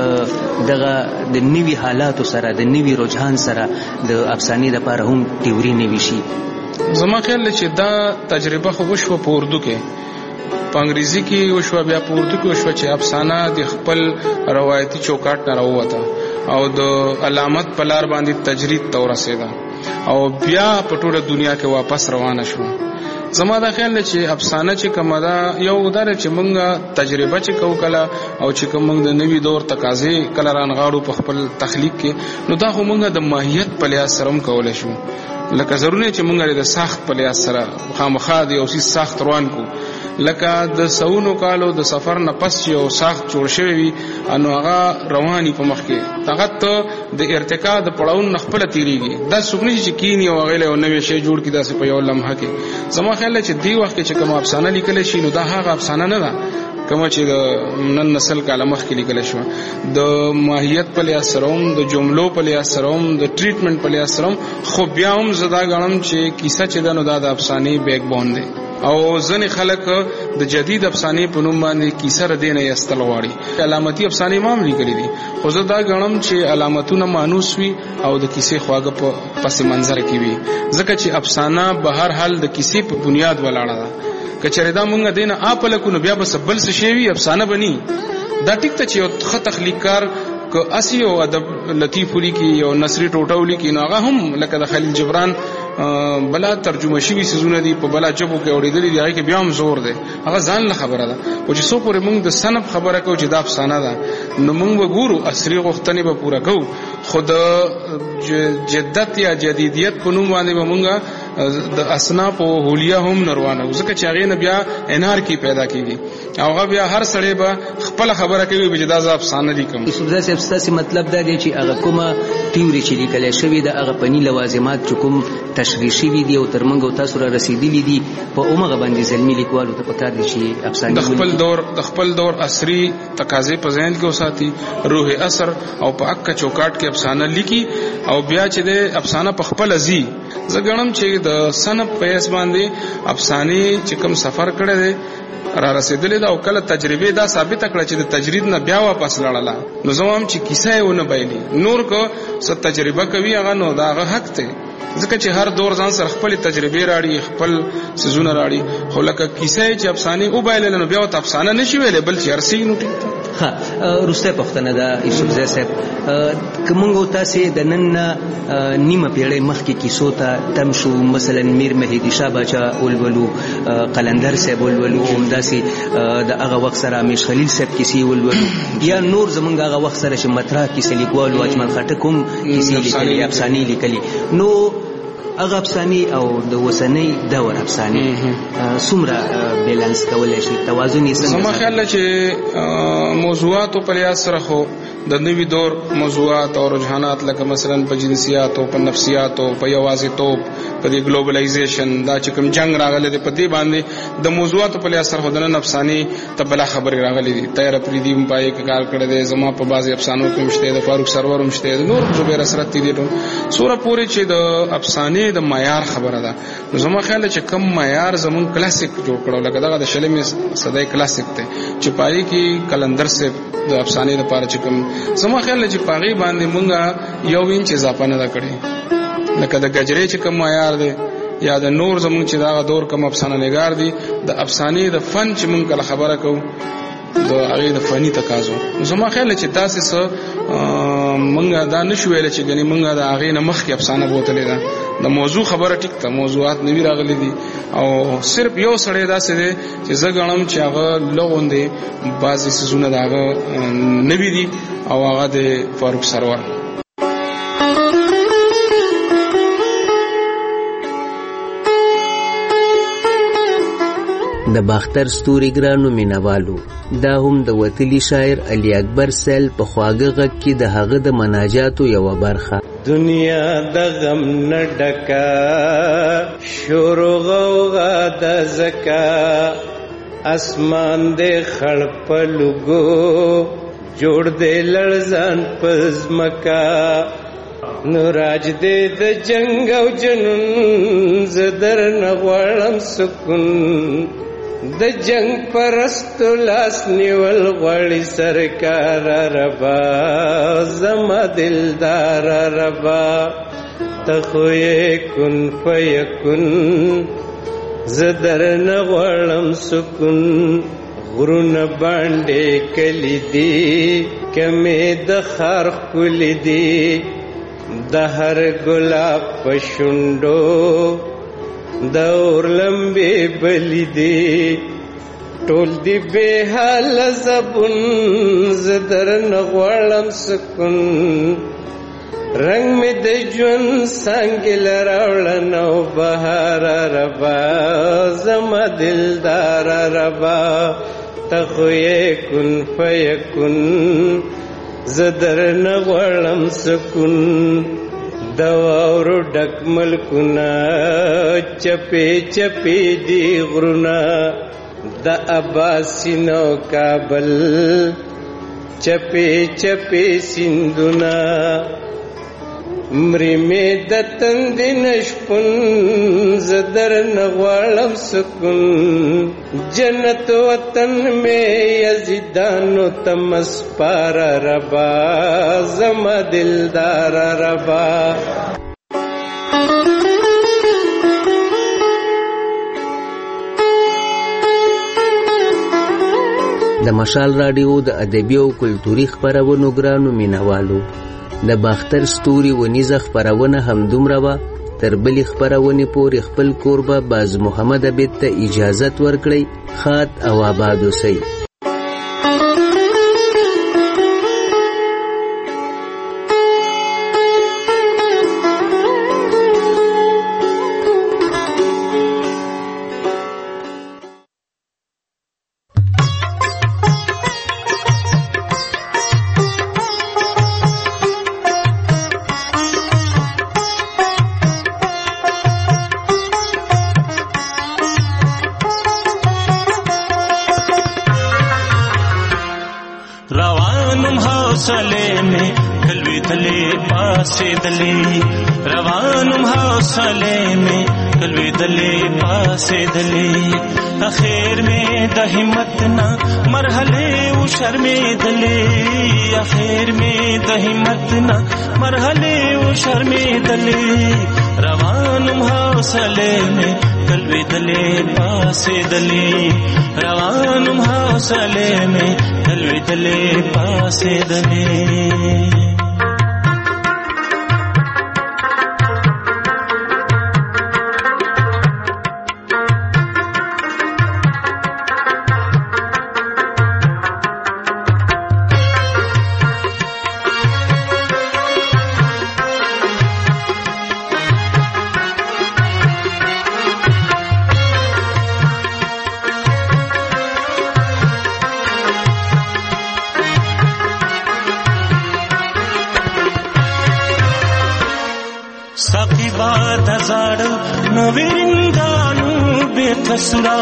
دغه د نوي حالاتو سره د نوي رجحان سره د افسانې لپاره هم تیوري نوي شي؟ زما خیال چې دا تجربه خو وشوه په اردو کې، په انګریزي کې وشوه، بیا په اردو کې وشوه چې افسانه د خپل روایتي چوکاټ نه راووته او د علامت په لار باندې تجرید ته ورسېده او بیا په ټوله دنیا کې واپس روانه شوه. زما دا خیال چې افسانه چې کومه ده یو دا چې موږ تجربه چې کوو کله او چې کوم موږ د نوي دور تقاضې کله رانغاړو په خپل تخلیق کې، نو دا خو موږ د ماهیت په لحاظ سره هم کولی شو. لکه ضروري چې موږ د ساخت په لحاظ سره خامخا د یو څیز ساخت روان کو، لکه د سونو کالو د سفر نه پس چې یو ساخت جوړ شوی وي نو هغه رواني په مخ کې هغه ته د ارتقا د پړاون نه خپله تېرېږي. دا څوک نه چې کیني او هغې له یو نوی شی جوړ کړي داسې په یو لمحه کې. زما خیال چې دې وخت کې چې کومه افسانه لیکلی شي نو دا هغه افسانه نه ده کومه چې د نن نسل کاله مخکې لیکلی شوه. د ماهیت په لحاظ سره هم، د جملو په لحاظ سره هم، د ټریټمنټ په لحاظ سره هم، خو بیا هم زه دا ګڼم چې کیسه چې ده نو دا د افسانې بیک بون دی او ځینې خلک د جدید افسانې په نوم باندې کیسه ردې نه ایستل غواړي. علامتي افسانې ما هم لیکلي دي، خو زه دا ګڼم چې علامتونه مانوس وي او د کیسې خواږه په پس منظر کې وي، ځکه چې افسانه به هر حال د کیسې په بنیاد ولاړه ده. که چېرې دا مونږ دې نه آپله کړو نو بیا به څه بل څه شی وي، افسانه به ني. دا ټیک ته چې یو ښه تخلیقکار که اسی یو ادب لطیف ولیکي، یو نثري ټوټه ولیکي، نو هغه هم لکه د خلیل جبران بلا ترجمه شوي څیزونه دي په بلا ژبو کې اورېدلي دي، هغې کې بیا هم زور دی، هغه ځان له خبره ده. خو چې څو پورې موږ د صنف خبره کوو چې دا افسانه ده نو موږ به ګورو عصري غوښتنې به پوره کوو، خو د جدت یا جدیدیت په نوم باندې به موږ د اصناف او هولیه هم نروانه، ځکه چې هغې نه بیا انارکي پیدا کېږي او هغه بیا هر سړی به خپله خبره کوي چې دا زه افسانه لیکم. یوسفزای صاحب ستاسې مطلب دا دی چې هغه کومه تیوري چې لیکلی شوې ده هغه فني لوازمات چې کوم تشریح شوي دي او تر موږ او تاسو را رسېدلي دي په همغه باندې زلمي لیکوالو ته پکار دي چې افسانې د خپل دور د خپل دور عصري تقاضې په ذهن کې وساتي، روح اثر او په اکه چوکاټ کې افسانه لیکي او بیا چې د افسانه په خپله ځي. زه ګڼم چې د صنف په حیث باندې افسانې چې کوم سفر کړی دی را رسېدلې ده او کله تجربې دا ثابته کړه چې د تجرید نه بیا واپس لاړله، نو زه وایم چې کیسه یې ونه بایلي. نور که څه تجربه کوي هغه نو د هغه حق دی، ځکه چې هر دور ځان سره خپلې تجربې راړي، خپل څیزونه راړي. خو لکه کیسه یې چې افسانې وبایلله نو بیا ورته افسانه نشي ویلی، بل چې هر څه نو ټیک ده. ها وروستی پوښتنه ده یوسفزای صاحب، که موږ او تاسې د نن نه نیمه پیړۍ مخکې کیسو ته تم شو، مثلا میر مهدي شاه باچا ولولو، قلندر صاحب ولولو، همداسې د هغه وخت سره امیر خلیل صاحب کیسې ولولو، یا نور زموږ هغه وخت سره چې مطرح کیسې لیکوالو اجمل خټک هم کیسې لیکلي، افسانې لیکلي، نو هغه افسانې او د اوسنۍ دور افسانې څومره بیلانس کولی شي، توازن یې څنګه؟ زما خیال ده چې موضوعاتو په لحاظ سره خو د نوي دور موضوعات او رجحانات لکه مثلا په جنسیاتو، په نفسیاتو، په یوازیتوب، په دې ګلوبلایزیشن، دا چې کوم جنگ راغلی دی په دې باندې د موضوعاتو په لحاظ سره خو د نن افسانې ته بلا خبرې راغلي دي. طاهر افریدي هم په هغې کې کار کړی دی، زما په بعضې افسانو کې هم شته، د فاروق سرور هم شته، د نور زبیر اسرت دي ټول څومره پورې چې د افسانې د معیار خبره ده. نو زما خیال چې کم معیار زمون کلاسیک جوړ کړو، لکه دغه د شلمې صدای کلاسیک دی چې پای کې قلندر صاحب د افسانې لپاره چې کوم، زما خیال چې پاغي باندې مونږه یو انچ اضافه نه کړی، لکه د گجرې چې کوم معیار دی یا د نور زمون چې دا دور کوم افسانه نگار دي، د افسانې د فن چې مونږ کله خبره کوو د هغې د فني تقاضو. زما خیال چې داسې څه مونږ دا نشو ویلی چې ګنې مونږ د هغې نه مخکې افسانه بوتلې ده. د موضوع خبره ټیک ته موضوعات نوي راغلي دي او صرف یو سړی داسې دی چې زه ګڼم چې هغه لغوندې بعضې څیزونه د هغه نوي دي او هغه د فاروق سرور. د باختر ستوري ګرانو مینوالو، دا هم د وتلي شاعر علي اکبر سیل په خواږه غږ کې د هغه د مناجاتو یوه برخه. دنیا د غم نه ډکه شور غوغا د زکا، اسمان د خړ په لوګو جوړ دې لړزان پزمکا نو راج دې د جنگ او جنون زدر نغوالم سکون د جنگ پرستو لاس نیول غوړی سرکار ربا زما دلدار ربا تخوی کن فیکن زدر نغوالم سکون غرون باندې کلی دی کمه د خرخ کلی دی د هر ګلاب پښوندو د اور لمبي بلی دی ټول دی به حال زبون زدر نغوالم سکون رنگ می د ژوند څنګه لراولنو بهار ربا زما دلدار ربا تخوی کن فیکن زدر نغوالم سکون دواورو ډک ملکونه چپی چپی دی غرونا د عباسینو کابل چپی چپی سندونا مری می د تند نشپن زدر نغوالم سکون جنت وطن میں یزیدانو تمس پار ربا زما دلدار ربا د مشال رادیو د ادبي او کلتوري خبرونو ګرانو مینوالو د باختر ستوري ونیزه خبرونه هم دومره وه تر بلې خبرونې پورې خپل کوربه باز محمد عبید ته اجازت ورکړئ. ښاد او آباد اوسئ. روانم حوصله में कलवे दले पासे दले आखिर में द हिम्मत ना मरहले उ शर्मे दले आखिर में द हिम्मत ना मरहले उ शर्मे दले रवानुम हौसले में कलवे दले पासे दले रवानुम हौसले में कलवे दले पासे दले नवीरिंदानु बेकसुरा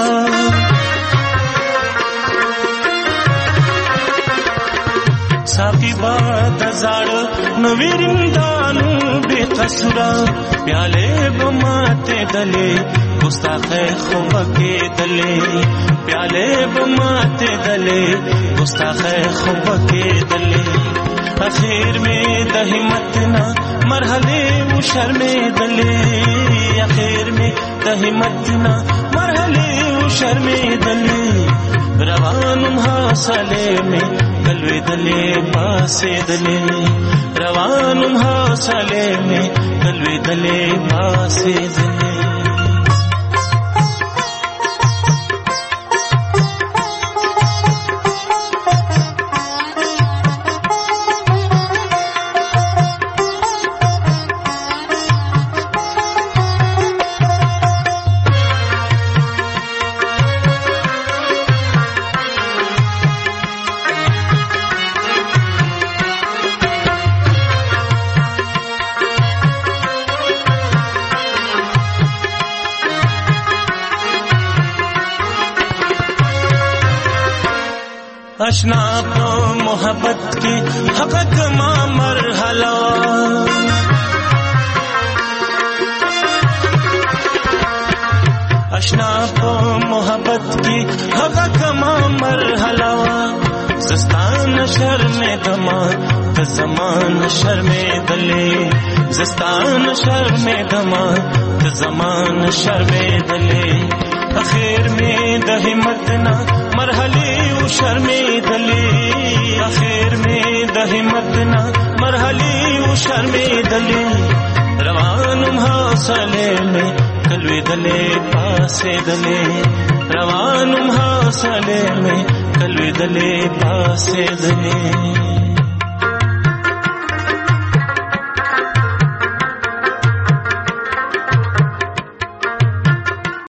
साकी बात जाड़ नवीरिंदानु बेकसुरा प्याले बमाते दले गुस्ताखे खुबके दले प्याले बमाते दले गुस्ताखे खुबके दले आखिर में द हिम्मत ना मरहले उ शर्मे दले आखिर में द हिम्मत ना मरहले उ शर्मे दले रवानुम हौसले में कलवे दले पासे दले रवानुम हौसले में कलवे दले पासे दले اشنا په محبت کې حق کما مرحله اشنا په محبت کې حق کما مرحله زستان شرمې دما ته زمان شرمې دلې زستان شرمې دما ته زمان شرمې دلې اخر میں د همت نا مرحله او شرمې دلې اخر میں د همت نا مرحله او شرمې دلې روانم حاصله میں کلوې دلې پاسې دلې روانم حاصله میں کلوې دلې پاسې دلې